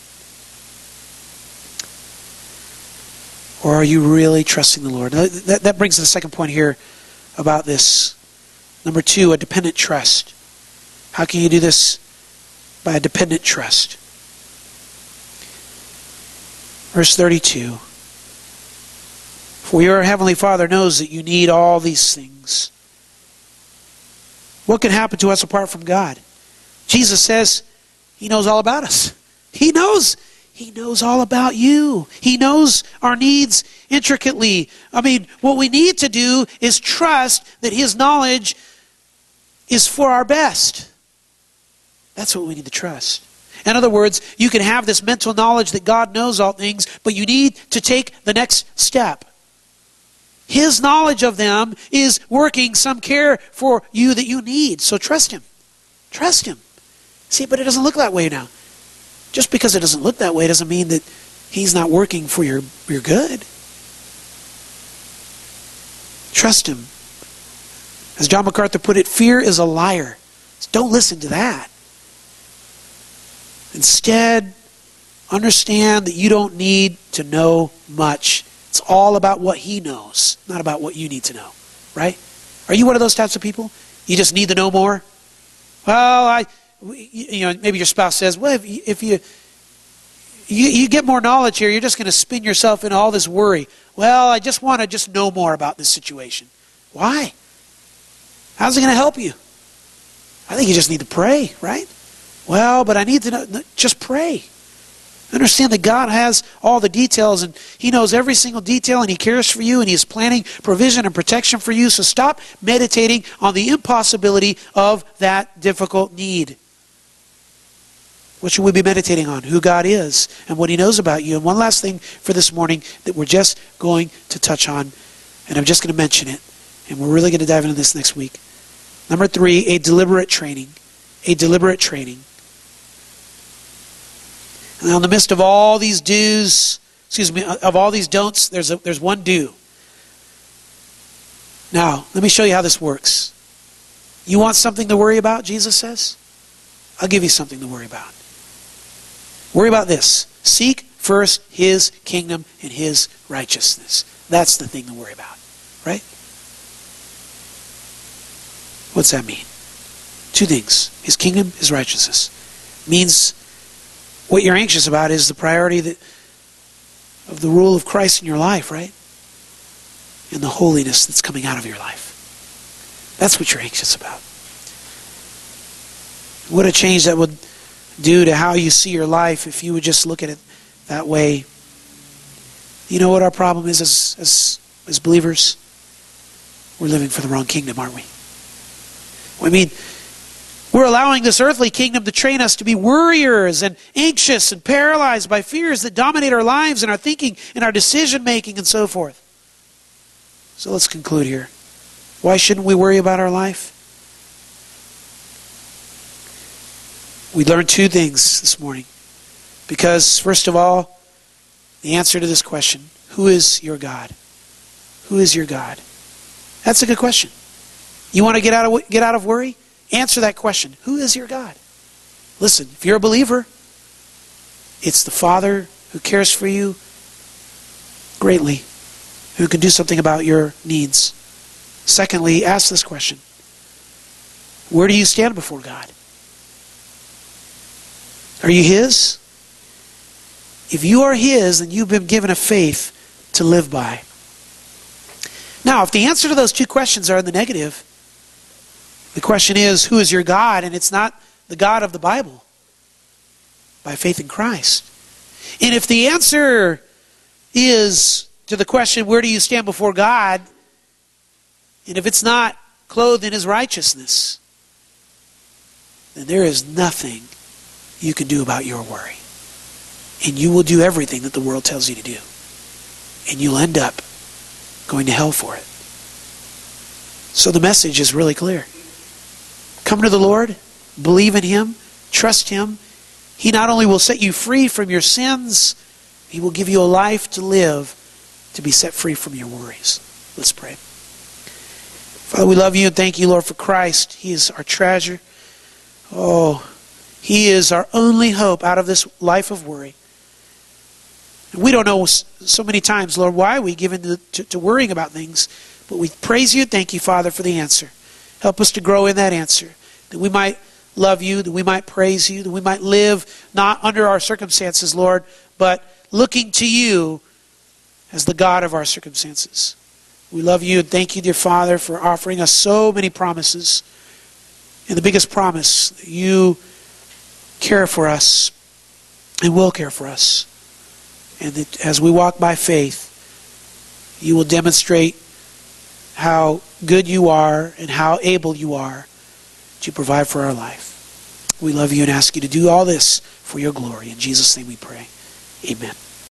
Or are you really trusting the Lord? Now, that, that brings to the second point here about this. Number two, a dependent trust. How can you do this? By a dependent trust. Verse thirty-two. For your heavenly Father knows that you need all these things. What can happen to us apart from God? Jesus says He knows all about us. He knows. He knows all about you. He knows our needs intricately. I mean, what we need to do is trust that His knowledge is for our best. That's what we need to trust. In other words, you can have this mental knowledge that God knows all things, but you need to take the next step. His knowledge of them is working some care for you that you need. So trust Him. Trust Him. See, but it doesn't look that way now. Just because it doesn't look that way doesn't mean that He's not working for your, your good. Trust Him. As John MacArthur put it, fear is a liar. So don't listen to that. Instead, understand that you don't need to know much. It's all about what He knows, not about what you need to know. Right? Are you one of those types of people? You just need to know more? Well, I, you know, maybe your spouse says, well, if you, if you, you, you get more knowledge here, you're just going to spin yourself into all this worry. Well, I just want to just know more about this situation. Why? How's it going to help you? I think you just need to pray, right? Well, but I need to know, just pray. Understand that God has all the details, and He knows every single detail, and He cares for you, and He is planning provision and protection for you. So stop meditating on the impossibility of that difficult need. What should we be meditating on? Who God is and what He knows about you. And one last thing for this morning that we're just going to touch on, and I'm just going to mention it, and we're really going to dive into this next week. Number three, a deliberate training. A deliberate training. And in the midst of all these do's, excuse me, of all these don'ts, there's a, there's one do. Now, let me show you how this works. You want something to worry about, Jesus says? I'll give you something to worry about. Worry about this. Seek first His kingdom and His righteousness. That's the thing to worry about. Right? What's that mean? Two things. His kingdom, His righteousness. Means what you're anxious about is the priority that, of the rule of Christ in your life, right? And the holiness that's coming out of your life. That's what you're anxious about. What a change that would do to how you see your life if you would just look at it that way. You know what our problem is as, as, as believers? We're living for the wrong kingdom, aren't we? I mean, we're allowing this earthly kingdom to train us to be worriers and anxious and paralyzed by fears that dominate our lives and our thinking and our decision making and so forth. So let's conclude here. Why shouldn't we worry about our life? We learned two things this morning. Because, first of all, the answer to this question, who is your God? Who is your God? That's a good question. You want to get out of, get out of worry? Answer that question. Who is your God? Listen, if you're a believer, it's the Father who cares for you greatly, who can do something about your needs. Secondly, ask this question. Where do you stand before God? Are you His? If you are His, then you've been given a faith to live by. Now, if the answer to those two questions are in the negative, the question is, who is your God? And it's not the God of the Bible. By faith in Christ. And if the answer is to the question, where do you stand before God? And if it's not clothed in His righteousness, then there is nothing you can do about your worry. And you will do everything that the world tells you to do. And you'll end up going to hell for it. So the message is really clear. Come to the Lord, believe in Him, trust Him. He not only will set you free from your sins, He will give you a life to live to be set free from your worries. Let's pray. Father, we love you and thank you, Lord, for Christ. He is our treasure. Oh, He is our only hope out of this life of worry. And we don't know so many times, Lord, why we give in to, to, to worrying about things. But we praise you and thank you, Father, for the answer. Help us to grow in that answer, that we might love you, that we might praise you, that we might live not under our circumstances, Lord, but looking to you as the God of our circumstances. We love you and thank you, dear Father, for offering us so many promises. And the biggest promise, that you care for us and will care for us. And that as we walk by faith, you will demonstrate how good you are and how able you are to provide for our life. We love you and ask you to do all this for your glory. In Jesus' name we pray. Amen.